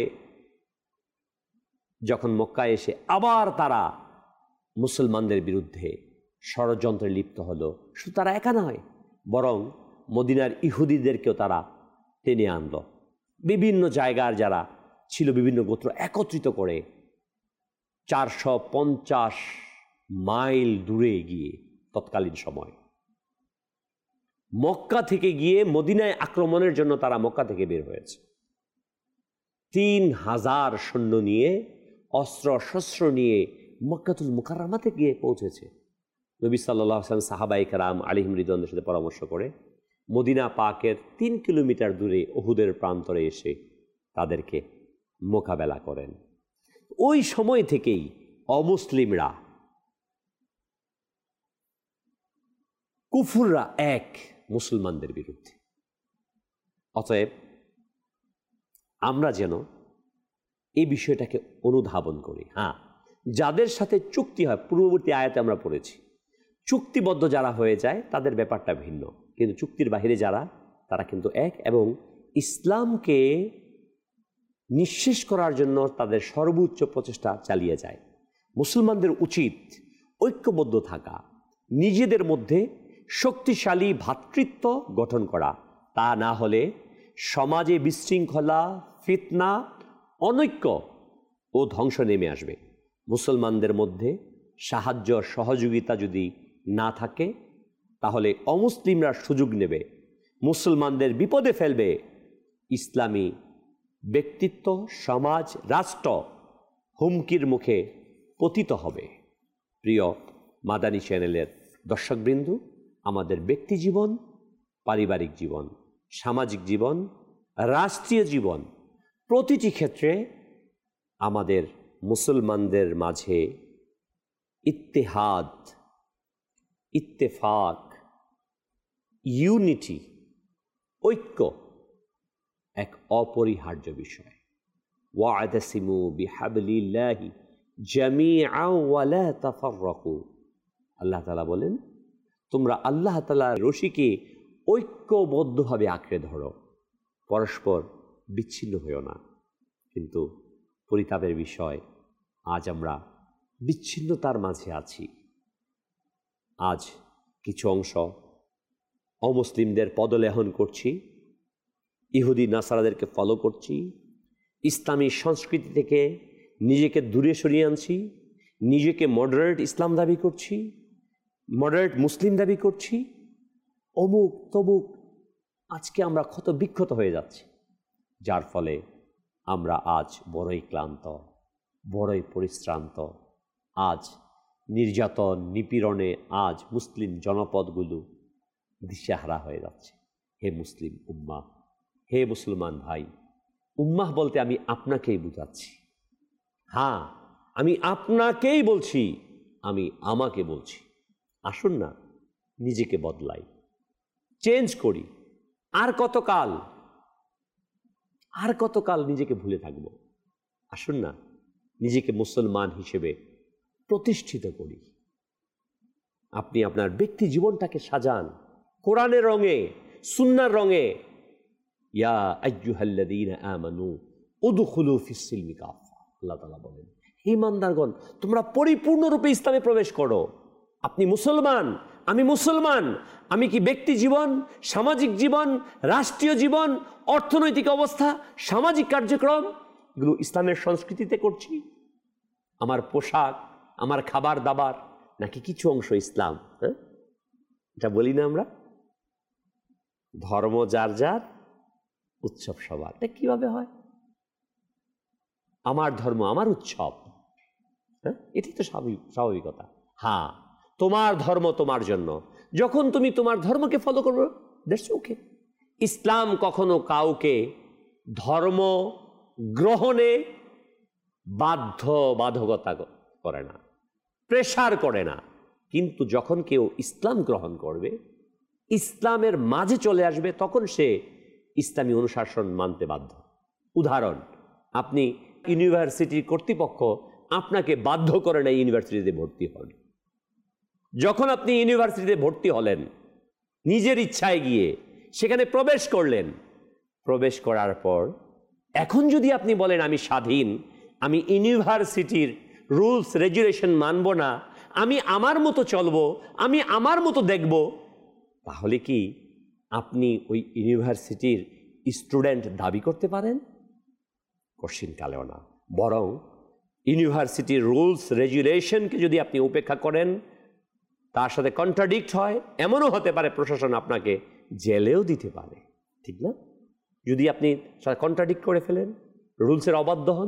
যখন মক্কায় এসে আবার তারা মুসলমানদের বিরুদ্ধে ষড়যন্ত্রে লিপ্ত হলো। শুধু তারা একা নয়, বরং মদিনার ইহুদিদেরকেও তারা টেনে আনলো। বিভিন্ন জায়গার যারা ছিল, বিভিন্ন গোত্র একত্রিত করে চারশো পঞ্চাশ মাইল দূরে গিয়ে তৎকালীন সময় মক্কা থেকে গিয়ে মদিনায় আক্রমণের জন্য তারা মক্কা থেকে বের হয়েছে। তিন হাজার সৈন্য নিয়ে, অস্ত্র শস্ত্র নিয়ে মক্কাতুল মুকাররমাতে গিয়ে পৌঁছেছে। নবী সাল্লাল্লাহু আলাইহি ওয়াসাল্লাম সাহাবায়ে কেরাম আলাইহিম রিদওয়ানদের সাথে পরামর্শ করে মদিনা পাকের তিন কিলোমিটার দূরে উহুদের প্রান্তরে এসে তাদেরকে মোকাবেলা করেন। ওই সময় থেকেই অমুসলিমরা, কুফুররা এক মুসলমানদের বিরুদ্ধে। অতএব আমরা যেন এই বিষয়টাকে অনুধাবন করি। হ্যাঁ, যাদের সাথে চুক্তি হয়, পূর্ববর্তী আয়াতে আমরা পড়েছি, চুক্তিবদ্ধ যারা হয়ে যায় তাদের ব্যাপারটা ভিন্ন, কিন্তু চুক্তির বাহিরে যারা, তারা কিন্তু এক, এবং ইসলামকে নিঃশেষ করার জন্য তাদের সর্বোচ্চ প্রচেষ্টা চালিয়ে যায়। মুসলমানদের উচিত ঐক্যবদ্ধ থাকা, নিজেদের মধ্যে শক্তিশালী ভ্রাতৃত্ব গঠন করা। তা না হলে সমাজে বিশৃঙ্খলা, ফিতনা, অনৈক্য ও ধ্বংস নেমে আসবে। মুসলমানদের মধ্যে সাহায্য সহযোগিতা যদি না থাকে, তাহলে অমুসলিমরা সুযোগ নেবে, মুসলমানদের বিপদে ফেলবে, ইসলামী ব্যক্তিত্ব, সমাজ, রাষ্ট্র হুমকির মুখে পতিত হবে। প্রিয় মাদানী চ্যানেলের দর্শকবৃন্দ, আমাদের ব্যক্তি জীবন, পারিবারিক জীবন, সামাজিক জীবন, রাষ্ট্রীয় জীবন, প্রতিটি ক্ষেত্রে আমাদের মুসলমানদের মাঝে ইত্তেহাদ, ইত্তেফাক, ইউনিটি, ঐক্য এক অপরিহার্য বিষয়। ওয়া'তাসিমু বিহাবলিল্লাহি জামিআন ওয়া লা তাফাররাকু। আল্লাহ তাআলা বলেন, তোমরা আল্লাহ তাআলার রশিকে ঐক্যবদ্ধভাবে আঁকড়ে ধরো, পরস্পর বিচ্ছিন্ন হইও না। কিন্তু পরিতাপের বিষয়, আজ আমরা বিচ্ছিন্নতার মাঝে আছি। আজ কিছু অংশ অমুসলিমদের পদলেহন করছি, ইহুদি নাসারাদেরকে ফলো করছি, ইসলামী সংস্কৃতি থেকে নিজেকে দূরে সরিয়ে আনছি, নিজেকে মডারেট ইসলাম দাবি করছি, মডারেট মুসলিম দাবি করছি, অমুক তমুক। আজকে আমরা ক্ষত বিক্ষত হয়ে যাচ্ছি, যার ফলে আমরা আজ বড়ই ক্লান্ত, বড়ই পরিশ্রান্ত। আজ নির্যাতন, নিপীড়নে আজ মুসলিম জনপদগুলো দিশেহারা হয়ে যাচ্ছে। হে মুসলিম উম্মাহ, হে মুসলমান ভাই, উম্মাহ বলতে আমি আপনাকেই বুঝাচ্ছি। হ্যাঁ, আমি আপনাকেই বলছি, আমি আমাকে বলছি। আসুন না, নিজেকে বদলাই, চেঞ্জ করি। আর কতকাল আর কতকাল নিজেকে ভুলে থাকব? আসুন না, নিজেকে মুসলমান হিসেবে প্রতিষ্ঠিত করি। আপনি আপনার ব্যক্তি জীবনটাকে সাজান কোরআনের রঙে, সুন্নাহর রঙে। ইয়া আইয়ুহাল্লাযীনা আমানু উদখুলু ফিস-সিলমি কাফা। আল্লাহ তাআলা বলেন, হে ইমানদারগণ, তোমরা পরিপূর্ণরূপে ইসলামে প্রবেশ করো। আপনি মুসলমান, আমি মুসলমান। আমি কি ব্যক্তি জীবন, সামাজিক জীবন, রাষ্ট্রীয় জীবন, অর্থনৈতিক অবস্থা, সামাজিক কার্যক্রম এগুলো ইসলামের সংস্কৃতিতে করছি? আমার পোশাক, আমার খাবার দাবার, নাকি কিছু অংশ ইসলাম? হ্যাঁ, এটা বলি না আমরা? ধর্ম যার যার, উৎসব সবার। এটা কিভাবে হয়? আমার ধর্ম আমার উৎসব, হ্যাঁ, এটি তো স্বাভাবিক স্বাভাবিকতা। হ্যাঁ, তোমার ধর্ম তোমার জন্য। যখন তুমি তোমার ধর্মকে ফলো করবে, দ্যাটস ওকে। ইসলাম কখনো কাউকে ধর্ম গ্রহণে বাধ্য বাধকতা করে না, প্রেশার করে না। কিন্তু যখন কেউ ইসলাম গ্রহণ করবে, ইসলামের মাঝে চলে আসবে, তখন সে ইসলামী অনুশাসন মানতে বাধ্য। উদাহরণ, আপনি ইউনিভার্সিটির কর্তৃপক্ষ আপনাকে বাধ্য করে না ইউনিভার্সিটিতে ভর্তি হন। যখন আপনি ইউনিভার্সিটিতে ভর্তি হলেন, নিজের ইচ্ছায় গিয়ে সেখানে প্রবেশ করলেন, প্রবেশ করার পর এখন যদি আপনি বলেন আমি স্বাধীন, আমি ইউনিভার্সিটির রুলস রেগুলেশন মানব না, আমি আমার মতো চলবো, আমি আমার মতো দেখব, তাহলে কি আপনি ওই ইউনিভার্সিটির স্টুডেন্ট দাবি করতে পারেন? কঠিনকালেও না। বরং ইউনিভার্সিটির রুলস রেগুলেশনকে যদি আপনি উপেক্ষা করেন, তার সাথে কন্ট্রাডিক্ট হয়, এমনও হতে পারে প্রশাসন আপনাকে জেলেও দিতে পারে, ঠিক না? যদি আপনি কন্ট্রাডিক্ট করে ফেলেন, রুলসের অবাধ্য হন।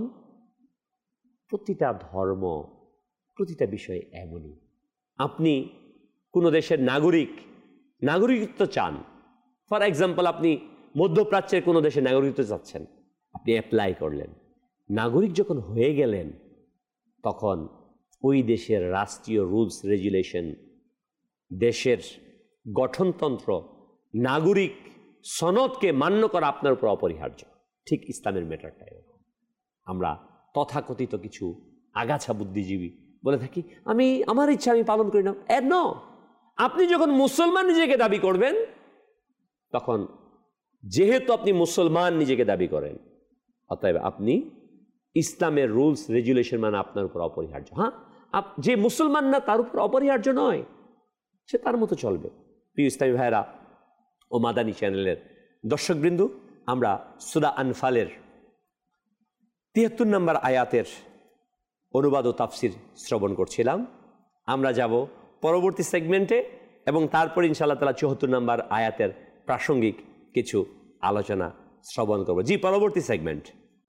প্রতিটা ধর্ম, প্রতিটা বিষয় এমনই। আপনি কোনো দেশের নাগরিক, নাগরিকত্ব চান, ফর এক্সাম্পল আপনি মধ্যপ্রাচ্যের কোনো দেশে নাগরিকত্ব চাচ্ছেন, আপনি অ্যাপ্লাই করলেন, নাগরিক যখন হয়ে গেলেন, তখন ওই দেশের রাষ্ট্রীয় রুলস রেগুলেশন, দেশের গঠনতন্ত্র, নাগরিক সনদকে মান্য করা আপনার উপর অপরিহার্য। ঠিক ইসলামের ম্যাটারটা এরকম। আমরা তথাকথিত কিছু আগাছা বুদ্ধিজীবী বলে থাকি আমি আমার ইচ্ছা আমি পালন করি না। এর ন, আপনি যখন মুসলমান নিজেকে দাবি করবেন, তখন যেহেতু আপনি মুসলমান নিজেকে দাবি করেন, অতএব আপনি ইসলামের রুলস রেগুলেশন মানে আপনার উপর অপরিহার্য। হ্যাঁ, যে মুসলমান না তার উপর অপরিহার্য নয়, সে তার মতো চলবে। প্রিয় ইসলামী ভাইরা ও মাদানী চ্যানেলের দর্শকবৃন্দু, আমরা সূরা আনফালের তিয়াত্তর নম্বর আয়াতের অনুবাদ ও তাফসির শ্রবণ করছিলাম। আমরা যাব পরবর্তী সেগমেন্টে এবং তারপর ইনশাআল্লাহ তাআলা চুয়াত্তর নম্বর আয়াতের প্রাসঙ্গিক কিছু আলোচনা শ্রবণ করব। জি, পরবর্তী সেগমেন্ট।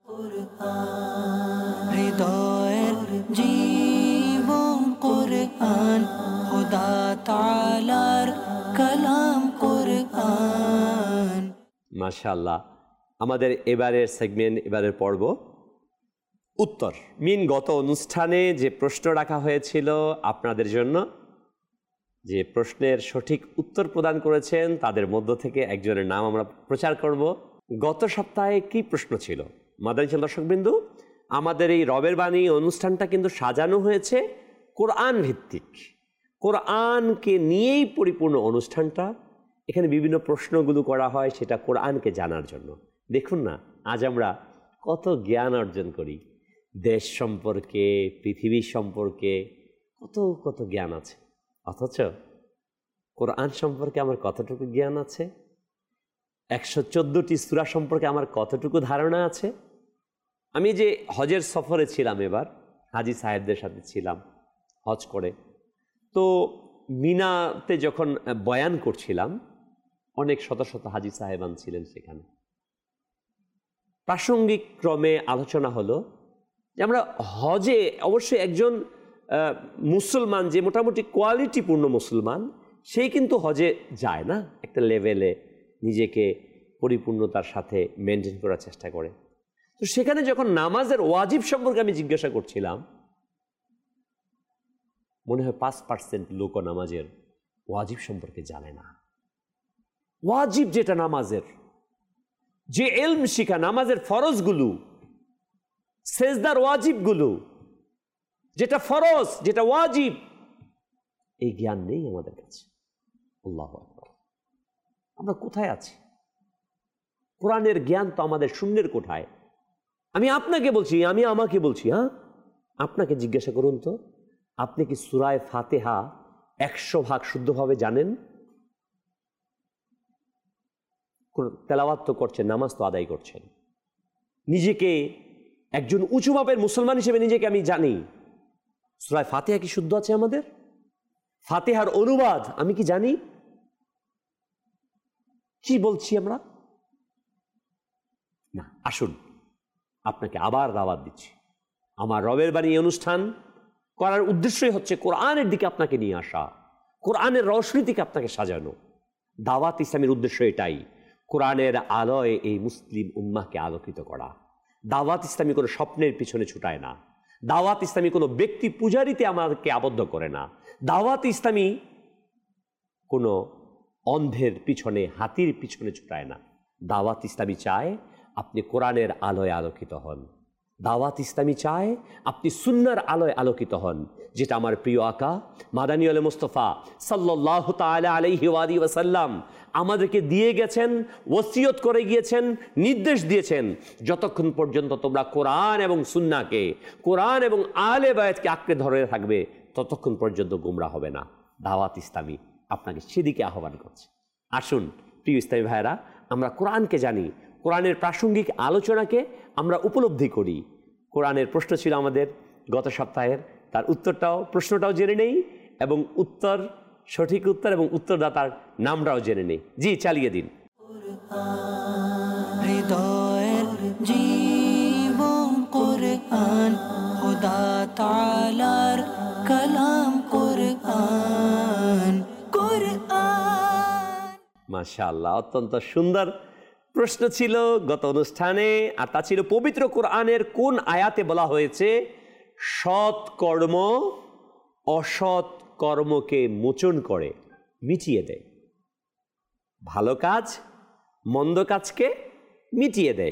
হৃদয়ের জীবন কুরআন, খোদা তাআলার কালাম কুরআন। মাশাআল্লাহ, আমাদের এবারের সেগমেন্ট, এবারের পর্ব উত্তর। মিন গত অনুষ্ঠানে যে প্রশ্ন রাখা হয়েছিল আপনাদের জন্য, যে প্রশ্নের সঠিক উত্তর প্রদান করেছেন তাদের মধ্য থেকে একজনের নাম আমরা প্রচার করব। গত সপ্তাহে কি প্রশ্ন ছিল? মাদানী দর্শকবৃন্দু, আমাদের এই রবের বাণী অনুষ্ঠানটা কিন্তু সাজানো হয়েছে কোরআন ভিত্তিক, কোরআনকে নিয়েই পরিপূর্ণ অনুষ্ঠানটা। এখানে বিভিন্ন প্রশ্নগুলো করা হয় সেটা কোরআনকে জানার জন্য। দেখুন না, আজ আমরা কত জ্ঞান অর্জন করি, দেশ সম্পর্কে, পৃথিবী সম্পর্কে কত কত জ্ঞান আছে, অথচ কোরআন সম্পর্কে আমার কতটুকু জ্ঞান আছে? একশো চোদ্দোটি সূরা সম্পর্কে আমার কতটুকু ধারণা আছে? আমি যে হজের সফরে ছিলাম, এবার হাজি সাহেবদের সাথে ছিলাম হজ করে, তো মিনাতে যখন বয়ান করছিলাম, অনেক শত শত হাজি সাহেবান ছিলেন সেখানে। প্রাসঙ্গিক ক্রমে আলোচনা হলো যে আমরা হজে অবশ্যই একজন মুসলমান যে মোটামুটি কোয়ালিটিপূর্ণ মুসলমান, সেই কিন্তু হজে যায় না, একটা লেভেলে নিজেকে পরিপূর্ণতার সাথে মেনটেন করার চেষ্টা করে। তো সেখানে যখন নামাজের ওয়াজিব সম্পর্কে আমি জিজ্ঞাসা করছিলাম, মনে হয় পাঁচ পার্সেন্ট লোক নামাজের ওয়াজিব সম্পর্কে জানে না। ওয়াজিব যেটা নামাজের, যে ইলম শিখা, নামাজের ফরজগুলো, সেজদার ওয়াজিবগুলো, যেটা ফরজ, যেটা ওয়াজিব, এই জ্ঞান নেই আমাদের কাছে। আল্লাহু আকবার, আমরা কোথায় আছি? কোরআনের জ্ঞান তো আমাদের শূন্যের কোঠায়। আমি আপনাকে বলছি, আমি আমাকে বলছি, হ্যাঁ আপনাকে জিজ্ঞাসা করুন তো, আপনি কি সূরা ফাতিহা একশো ভাগ শুদ্ধভাবে জানেন? তেলাওয়াত তো করছেন, নামাজ তো আদায় করছেন, নিজেকে একজন উঁচু মাপের মুসলমান হিসেবে নিজেকে আমি জানি। সূরা ফাতিহা কি শুদ্ধ আছে আমাদের? ফাতিহার অনুবাদ আমি কি জানি? কি বলছি আমরা? না, আসুন আপনাকে আবার দাওয়াত দিচ্ছি। আমার রবের বাণী অনুষ্ঠান করার উদ্দেশ্যই হচ্ছে কোরআনের দিকে আপনাকে নিয়ে আসা, কোরআনের রওশনী থেকে আপনাকে সাজানো। দাওয়াত ইসলামের উদ্দেশ্য এটাই, কোরআনের আলোয় এই মুসলিম উম্মাহকে আলোকিত করা। দাওয়াত ইসলামী কোনো স্বপ্নের পিছনে ছুটায় না, দাওয়াত ইসলামী কোনো ব্যক্তি পূজারিতে আমাদেরকে আবদ্ধ করে না, দাওয়াত ইসলামী কোনো অন্ধের পিছনে, হাতির পিছনে ছুটায় না। দাওয়াত ইসলামী চায় আপনি কোরআনের আলোয় আলোকিত হন। দাওয়াত ইসলামী চায় আপনি সুন্নাহর আলোয় আলোকিত হন, যেটা আমার প্রিয় আকা মাদানী আল মুস্তাফা সাল্লাল্লাহু তাআলা আলাইহি ওয়া আলিহি ওয়াসাল্লাম আমাদেরকে দিয়ে গেছেন, ওসিয়ত করে গিয়েছেন, নির্দেশ দিয়েছেন, যতক্ষণ পর্যন্ত তোমরা কোরআন এবং সুন্নাহকে, কোরআন এবং আলে বায়াতকে আঁকড়ে ধরে থাকবে, ততক্ষণ পর্যন্ত গোমরা হবে না। দাওয়াত ইসলামী আপনাকে সেদিকে আহ্বান করছে। আসুন প্রিয় ইসলামী ভাইরা, আমরা কোরআনকে জানি, কোরআনের প্রাসঙ্গিক আলোচনাকে আমরা উপলব্ধি করি। কোরআনের প্রশ্ন ছিল আমাদের গত সপ্তাহের, তার উত্তরটাও, প্রশ্নটাও জেনে নেই এবং উত্তর, সঠিক উত্তর এবং উত্তরদাতার নামটাও জেনে নেই। জি, চালিয়ে দিন। হৃদয়ের জীবন কোরআন, খোদা তাআলার কালাম কোরআন। কোরআন মাশাআল্লাহ, অত্যন্ত সুন্দর প্রশ্ন ছিল গত অনুষ্ঠানে, আর তা ছিল পবিত্র কোরআনের কোন আয়াতে বলা হয়েছে সৎ কর্ম অসৎ কর্মকে মোচন করে, মিটিয়ে দেয়। ভালো কাজ মন্দ কাজকে মিটিয়ে দেয়।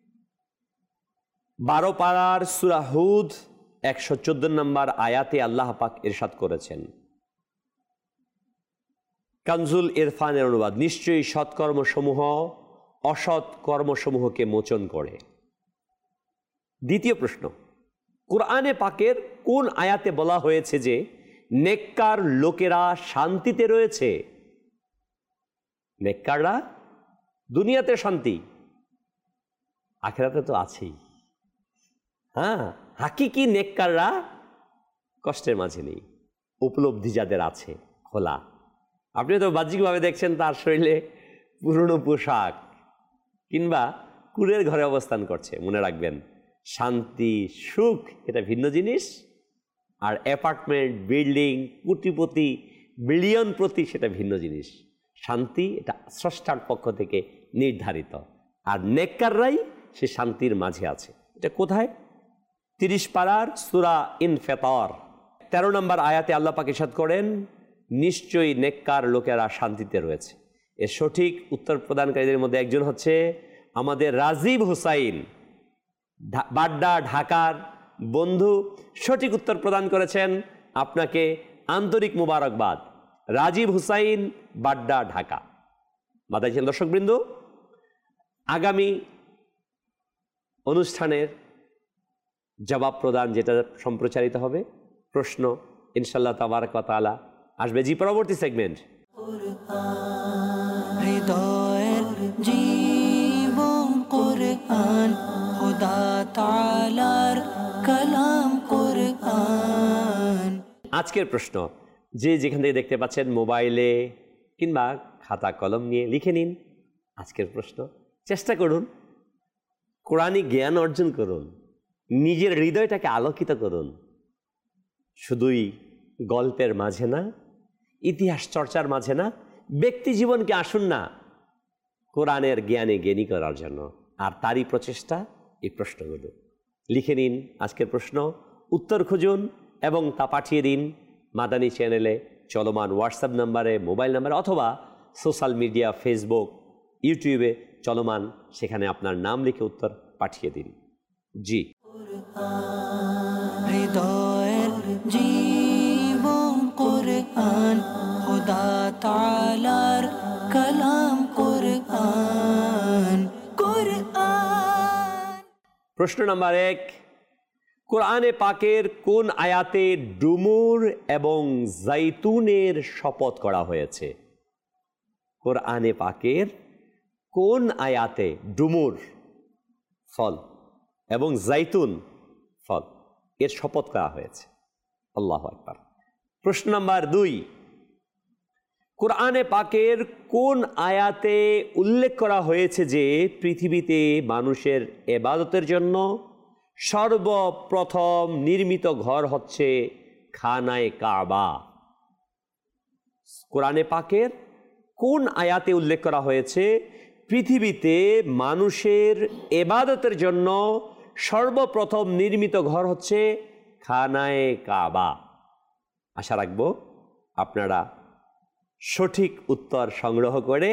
বারো পাড়ার সূরা হুদ একশো চোদ্দ নম্বর আয়াতে আল্লাহ পাক ইরশাদ করেছেন, কানজুল ইরফানের অনুবাদ, নিশ্চয়ই সৎকর্মসমূহ অসৎ কর্মসমূহকে মোচন করে। দ্বিতীয় প্রশ্ন, কোরআনে পাকের কোন আয়াতে বলা হয়েছে যে নেককার লোকেরা শান্তিতে রয়েছে? নেককাররা দুনিয়াতে শান্তি, আখিরাতে তো আছেই। হ্যাঁ, হাকিকি নেককাররা কষ্টের মাঝে নেই, উপলব্ধি যাদের আছে খোলা। আপনি তো বাহ্যিকভাবে দেখছেন তার শরীরে পুরনো পোশাক কিংবা কুড়ের ঘরে অবস্থান করছে। মনে রাখবেন, শান্তি সুখ এটা ভিন্ন জিনিস, আর অ্যাপার্টমেন্ট, বিল্ডিং, কোটিপতি, বিলিয়ন প্রতি সেটা ভিন্ন জিনিস। শান্তি এটা স্রষ্টার পক্ষ থেকে নির্ধারিত, আর নেককাররাই সে শান্তির মাঝে আছে। এটা কোথায়? তিরিশ পাড়ার সূরা ইনফিতার তেরো নম্বর আয়াতে আল্লাহ পাক ইরশাদ করেন, নিশ্চয়ই নেককার লোকেরা শান্তিতে রয়েছে। এর সঠিক উত্তর প্রদানকারীদের মধ্যে একজন হচ্ছে আমাদের রাজীব হুসাইন, বাড্ডা ঢাকার বন্ধু, সঠিক উত্তর প্রদান করেছেন। আপনাকে আন্তরিক মুবারকবাদ। রাজীব হুসাইন, বাড্ডা, ঢাকা। মাদানী দর্শকবৃন্দ, আগামী অনুষ্ঠানের জবাব প্রদান যেটা সম্প্রচারিত হবে, প্রশ্ন ইনশাআল্লাহ তাবারক ওয়া তাআলা আসবে। জি, পরবর্তী সেগমেন্ট। হৃদয়ের জীবন কোরআন, খোদা তাআলার কালাম কোরআন। আজকের প্রশ্ন, যে যেখান থেকে দেখতে পাচ্ছেন মোবাইলে কিংবা খাতা কলম নিয়ে লিখে নিন আজকের প্রশ্ন। চেষ্টা করুন কোরআনী জ্ঞান অর্জন করুন, নিজের হৃদয়টাকে আলোকিত করুন। শুধুই গল্পের মাঝে না, ইতিহাস চর্চার মাঝে না, ব্যক্তি জীবনকে আসুন না কোরআনের জ্ঞানে জ্ঞানী করার জন্য। আর তারই প্রচেষ্টা এই প্রশ্নগুলো। লিখে নিন আজকের প্রশ্ন, উত্তর খুঁজুন এবং তা পাঠিয়ে দিন মাদানী চ্যানেলে চলমান হোয়াটসঅ্যাপ নাম্বারে, মোবাইল নাম্বারে, অথবা সোশ্যাল মিডিয়া, ফেসবুক, ইউটিউবে চলমান, সেখানে আপনার নাম লিখে উত্তর পাঠিয়ে দিন। জি, হৃদয়ের জীবন কোরআন, খোদা তাআলার কালাম কোরআন। কোরআন প্রশ্ন নাম্বার এক, কোরআনে পাকের কোন আয়াতে ডুমুর এবং জাইতুনের শপথ করা হয়েছে? কোরআনে পাকের কোন আয়াতে ডুমুর ফল এবং জাইতুন ফল এর শপথ করা হয়েছে? আল্লাহু আকবার। প্রশ্ন নাম্বার দুই, কোরআনে পাকের কোন আয়াতে উল্লেখ করা হয়েছে যে পৃথিবীতে মানুষের ইবাদতের জন্য সর্বপ্রথম নির্মিত ঘর হচ্ছে খানায়ে কাবা? কোরআনে পাকের কোন আয়াতে উল্লেখ করা হয়েছে পৃথিবীতে মানুষের ইবাদতের জন্য সর্বপ্রথম নির্মিত ঘর হচ্ছে খানায়ে কাবা? আশা রাখবো আপনারা সঠিক উত্তর সংগ্রহ করে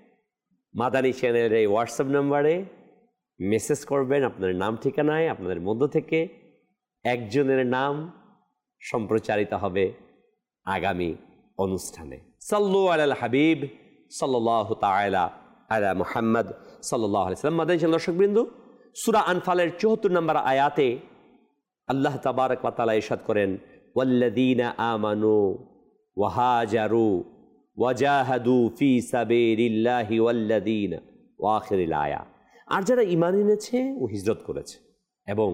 মাদানী চ্যানেলের এই হোয়াটসঅ্যাপ নাম্বারে মেসেজ করবেন আপনাদের নাম ঠিকানায়। আপনাদের মধ্য থেকে একজনের নাম সম্প্রচারিত হবে আগামী অনুষ্ঠানে। সাল্লু আলাল হাবিব সাল্লাল্লাহু তাআলা আলা মুহাম্মদ সাল্লাল্লাহু আলাইহি ওয়াসাল্লাম। মাদানী চ্যানেল দর্শকবৃন্দ, সূরা আনফালের চুয়াত্তর নম্বর আয়াতে আল্লাহ তাবারক ওয়া তাআলা ইরশাদ করেন, ওয়াল্লাযীনা আমানু ওয়া হাজারু ওয়া জাহাদু ফি সাবিলিল্লাহি ওয়াল্লাযীনা ওয়া আখিরিল আয়া। আর যারা ঈমান এনেছে ও হিজরত করেছে এবং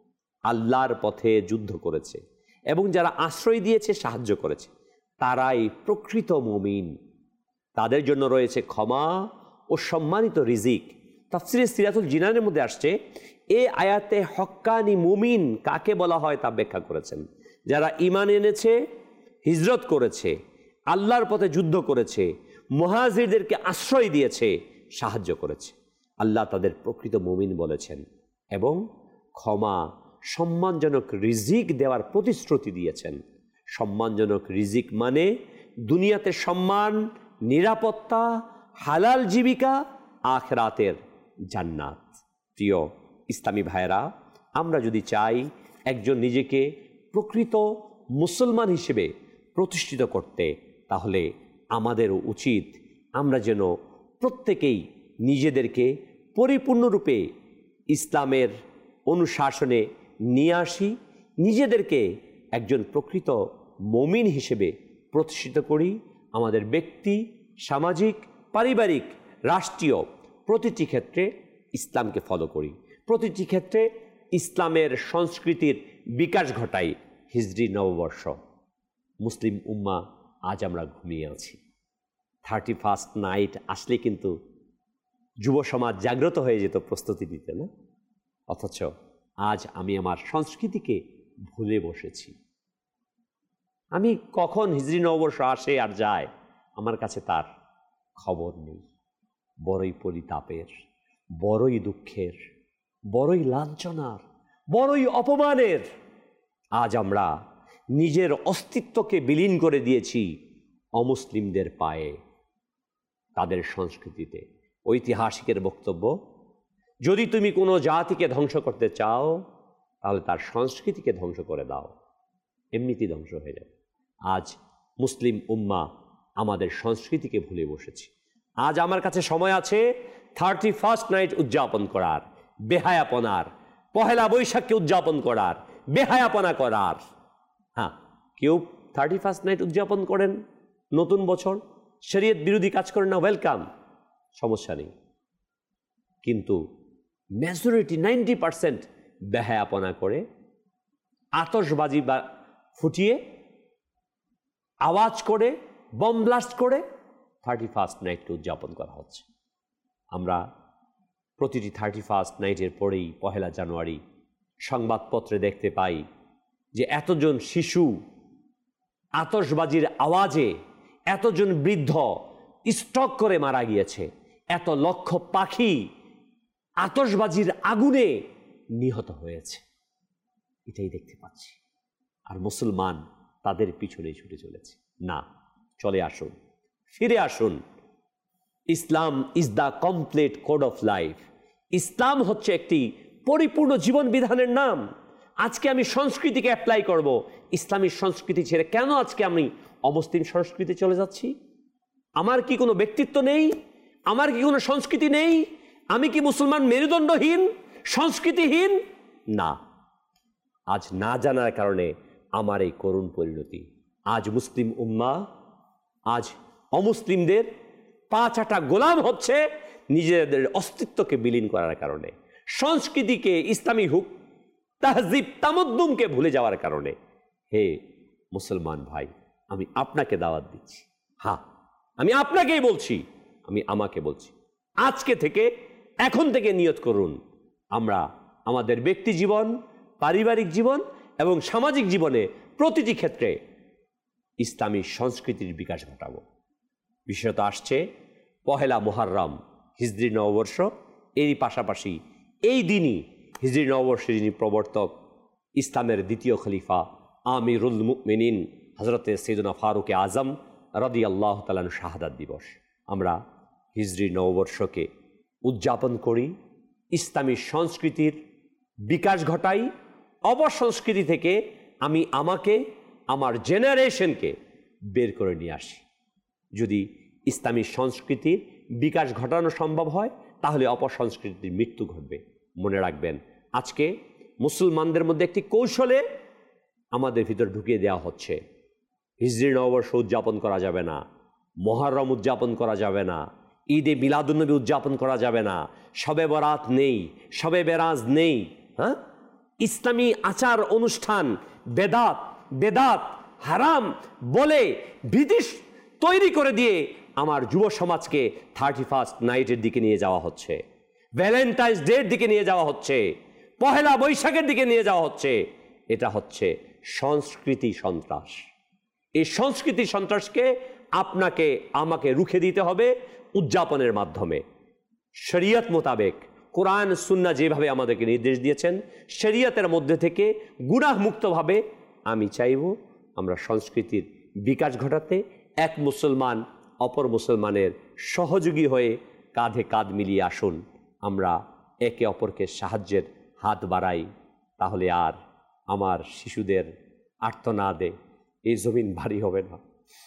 আল্লাহর পথে যুদ্ধ করেছে এবং যারা আশ্রয় দিয়েছে, সাহায্য করেছে, তারাই প্রকৃত মুমিন। তাদের জন্য রয়েছে ক্ষমা ও সম্মানিত রিজিক। তাফসিরে সিরাতুল জিনানের মধ্যে আসছে, এ আয়াতে হক্কানি মুমিন কাকে বলা হয় তা ব্যাখ্যা করেছেন। যারা ঈমান এনেছে, হিজরত করেছে, আল্লাহর পথে যুদ্ধ করেছে, মুহাজিরদেরকে আশ্রয় দিয়েছে, সাহায্য করেছে, আল্লাহ তাদের প্রকৃত মুমিন বলেছেন এবং ক্ষমা, সম্মানজনক রিজিক দেওয়ার প্রতিশ্রুতি দিয়েছেন। সম্মানজনক রিজিক মানে দুনিয়াতে সম্মান, নিরাপত্তা, হালাল জীবিকা, আখিরাতের জান্নাত। প্রিয় ইসলামী ভাইরা, আমরা যদি চাই একজন নিজেকে প্রকৃত মুসলমান হিসেবে প্রতিষ্ঠিত করতে, তাহলে আমাদের উচিত আমরা যেন প্রত্যেকেই নিজেদেরকে পরিপূর্ণরূপে ইসলামের অনুশাসনে নিয়ে আসি, নিজেদেরকে একজন প্রকৃত মুমিন হিসেবে প্রতিষ্ঠিত করি। আমাদের ব্যক্তি, সামাজিক, পারিবারিক, রাষ্ট্রীয় প্রতিটি ক্ষেত্রে ইসলামকে ফলো করি, প্রতিটি ক্ষেত্রে ইসলামের সংস্কৃতির বিকাশ ঘটাই। হিজরি নববর্ষ, মুসলিম উম্মাহ আজ আমরা ঘুমিয়ে আছি। থার্টি ফার্স্ট নাইট আসলে কিন্তু যুব সমাজ জাগ্রত হয়ে যেত প্রস্তুতি নিতে, না? অথচ আজ আমি আমার সংস্কৃতিকে ভুলে বসেছি। আমি কখন হিজরি নববর্ষ আসে আর যায় আমার কাছে তার খবর নেই। বড়ই পরিতাপের, বড়ই দুঃখের, বড়ই লাঞ্ছনার, বড়ই অপমানের। আজ আমরা নিজের অস্তিত্বকে বিলীন করে দিয়েছি অমুসলিমদের পায়ে, তাদের সংস্কৃতিতে। ঐতিহাসিকের বক্তব্য, যদি তুমি কোনো জাতিকে ধ্বংস করতে চাও তাহলে তার সংস্কৃতিকে ধ্বংস করে দাও, এমনিতেই ধ্বংস হয়ে যাবে। আজ মুসলিম উম্মাহ আমাদের সংস্কৃতিকে ভুলে বসেছি। আজ আমার কাছে সময় আছে থার্টি ফার্স্ট নাইট উদযাপন করার, বেহায়াপনার, পহেলা বৈশাখকে উদযাপন করার, বেহায়াপনা করার। হ্যাঁ, কেউ থার্টি ফার্স্ট নাইট উদযাপন করেন, নতুন বছর, শরীয়ত বিরোধী কাজ করেন না, ওয়েলকাম, সমস্যা নেই। কিন্তু মেজরিটি নাইনটি পার্সেন্ট বেহায়াপনা করে, আতশবাজি বা ফুটিয়ে, আওয়াজ করে, বম ব্লাস্ট করে থার্টি ফার্স্ট নাইটকে উদযাপন করা হচ্ছে। আমরা প্রতিটি থার্টি ফার্স্ট নাইটের পরেই পহেলা জানুয়ারি সংবাদপত্রে দেখতে পাই যে এতজন শিশু আতশবাজির আওয়াজে, এতজন বৃদ্ধ স্ট্রোক করে মারা গিয়েছে, এত লক্ষ পাখি আতশবাজির আগুনে নিহত হয়েছে। এটাই দেখতে পাচ্ছি। আর মুসলমান তাদের পিছনে ছুটে চলেছে। না, চলে আসুন, ফিরে আসুন। Islam is the complete code of life. ইসলাম হচ্ছে একটি পরিপূর্ণ জীবন বিধানের নাম। আজকে আমি সংস্কৃতিকে অ্যাপ্লাই করব, ইসলামী সংস্কৃতি ছেড়ে কেন আজকে আমি অমুসলিম সংস্কৃতি চলে যাচ্ছি? আমার কি কোনো ব্যক্তিত্ব নেই? আমার কি কোনো সংস্কৃতি নেই? আমি কি মুসলমান মেরুদণ্ডহীন, সংস্কৃতিহীন? না, আজ না জানার কারণে আমার এই করুণ পরিণতি। আজ মুসলিম উম্মাহ আজ অমুসলিমদের পা চাটা গোলাম হচ্ছে নিজেদের অস্তিত্বকে বিলীন করার কারণে, সংস্কৃতিকে, ইসলামী হুক তাহজিব তামদ্দুমকে ভুলে যাওয়ার কারণে। হে মুসলমান ভাই, আমি আপনাকে দাওয়াত দিচ্ছি। হ্যাঁ, আমি আপনাকেই বলছি, আমি আমাকে বলছি, আজকে থেকে, এখন থেকে নিয়ত করুন, আমরা আমাদের ব্যক্তি জীবন, পারিবারিক জীবন এবং সামাজিক জীবনে প্রতিটি ক্ষেত্রে ইসলামী সংস্কৃতির বিকাশ ঘটাবো। বিশেষত আসছে পহেলা মুহররম, হিজরি নববর্ষ। এরই পাশাপাশি এই দিনই হিজরি নববর্ষের যিনি প্রবর্তক, ইসলামের দ্বিতীয় খলিফা আমিরুল মুমিনিন হজরতে সৈয়দনা ফারুক আজম রাদিয়াল্লাহু তাআলা শাহাদাত দিবস। আমরা হিজরি নববর্ষকে উদযাপন করি, ইসলামী সংস্কৃতির বিকাশ ঘটাই, অপসংস্কৃতি থেকে আমি আমাকে, আমার জেনারেশনকে বের করে নিয়ে আসি। যদি ইসলামী সংস্কৃতির বিকাশ ঘটানো সম্ভব হয় তাহলে অপসংস্কৃতির মৃত্যু ঘটবে। মনে রাখবেন, আজকে মুসলমানদের মধ্যে একটি কৌশলে আমাদের ভিতর ঢুকিয়ে দেওয়া হচ্ছে, হিজরি নববর্ষ উদযাপন করা যাবে না, মুহররম উদযাপন করা যাবে না, ঈদে মিলাদুন্নবী উদযাপন করা যাবে না, শবে বরাত নেই, শবে বেরাজ নেই। হ্যাঁ, ইসলামী আচার অনুষ্ঠান বেদাত বেদাত হারাম বলে ভীতি তৈরি করে দিয়ে আমার যুব সমাজকে থার্টি ফার্স্ট নাইটের দিকে নিয়ে যাওয়া হচ্ছে, ভ্যালেন্টাইন্স ডের দিকে নিয়ে যাওয়া হচ্ছে, পহেলা বৈশাখের দিকে নিয়ে যাওয়া হচ্ছে। এটা হচ্ছে সংস্কৃতি সন্ত্রাস। এই সংস্কৃতি সন্ত্রাসকে আপনাকে আমাকে রুখে দিতে হবে উদযাপনের মাধ্যমে, শরীয়ত মোতাবেক কোরআন সুন্নাহ যেভাবে আমাদেরকে নির্দেশ দিয়েছেন, শরীয়তের মধ্যে থেকে গুনাহ মুক্তভাবে আমি চাইব আমরা সংস্কৃতির বিকাশ ঘটাতে এক মুসলমান অপর মুসলমানের সহযোগী হয়ে কাঁধে কাঁধ মিলিয়ে আসুন, আমরা একে অপরকে সাহায্যের হাত বাড়াই। তাহলে আর আমার শিশুদের আর্তনাদে এই জমিন ভারী হবে না।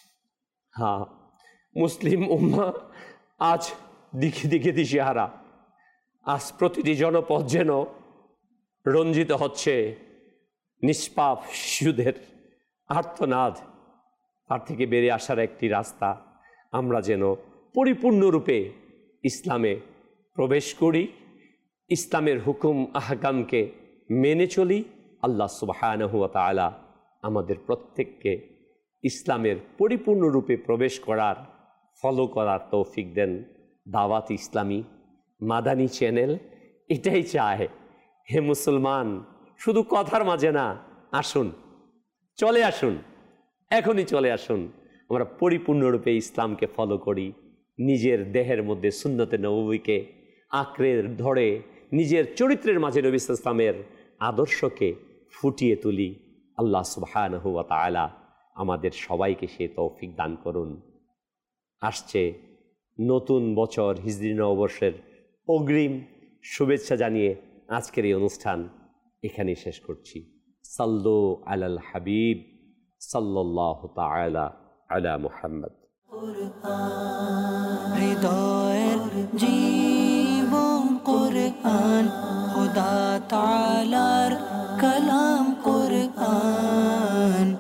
হ্যাঁ, মুসলিম উম্মাহ আজ দিকে দিকে দিশেহারা। আজ প্রতিটি জনপদ যেন রঞ্জিত হচ্ছে নিষ্পাপ শিশুদের আর্তনাদ। তার থেকে বেরিয়ে আসার একটি রাস্তা, আমরা যেন পরিপূর্ণরূপে ইসলামে প্রবেশ করি, ইসলামের হুকুম আহকামকে মেনে চলি। আল্লাহ সুবহানাহু ওয়া তাআলা আমাদের প্রত্যেককে ইসলামের পরিপূর্ণরূপে প্রবেশ করার, ফলো করার তৌফিক দেন। দাওয়াত ইসলামী মাদানী চ্যানেল এটাই চায়। হে মুসলমান, শুধু কথার মাঝে না, আসুন, চলে আসুন, এখনই চলে আসুন, আমরা পরিপূর্ণরূপে ইসলামকে ফলো করি, নিজের দেহের মধ্যে সুন্নতে নববীকে আঁকড়ে ধরে নিজের চরিত্রের মাঝে নবী সাল্লাল্লাহু আলাইহি ওয়াসাল্লামের আদর্শকে ফুটিয়ে তুলি। আল্লাহ সুবহানাহু ওয়া তাআলা আমাদের সবাইকে সে তৌফিক দান করুন। আসছে নতুন বছর, হিজরি নববর্ষের অগ্রিম শুভেচ্ছা জানিয়ে আজকের এই অনুষ্ঠান এখানেই শেষ করছি। সাল্লু আলাল হাবিব সাল্লাল্লাহু তাআলা আলা মুহাম্মদ। হৃদয়ের জীবন কুরআন, খোদা তাআলার কালাম কুরআন।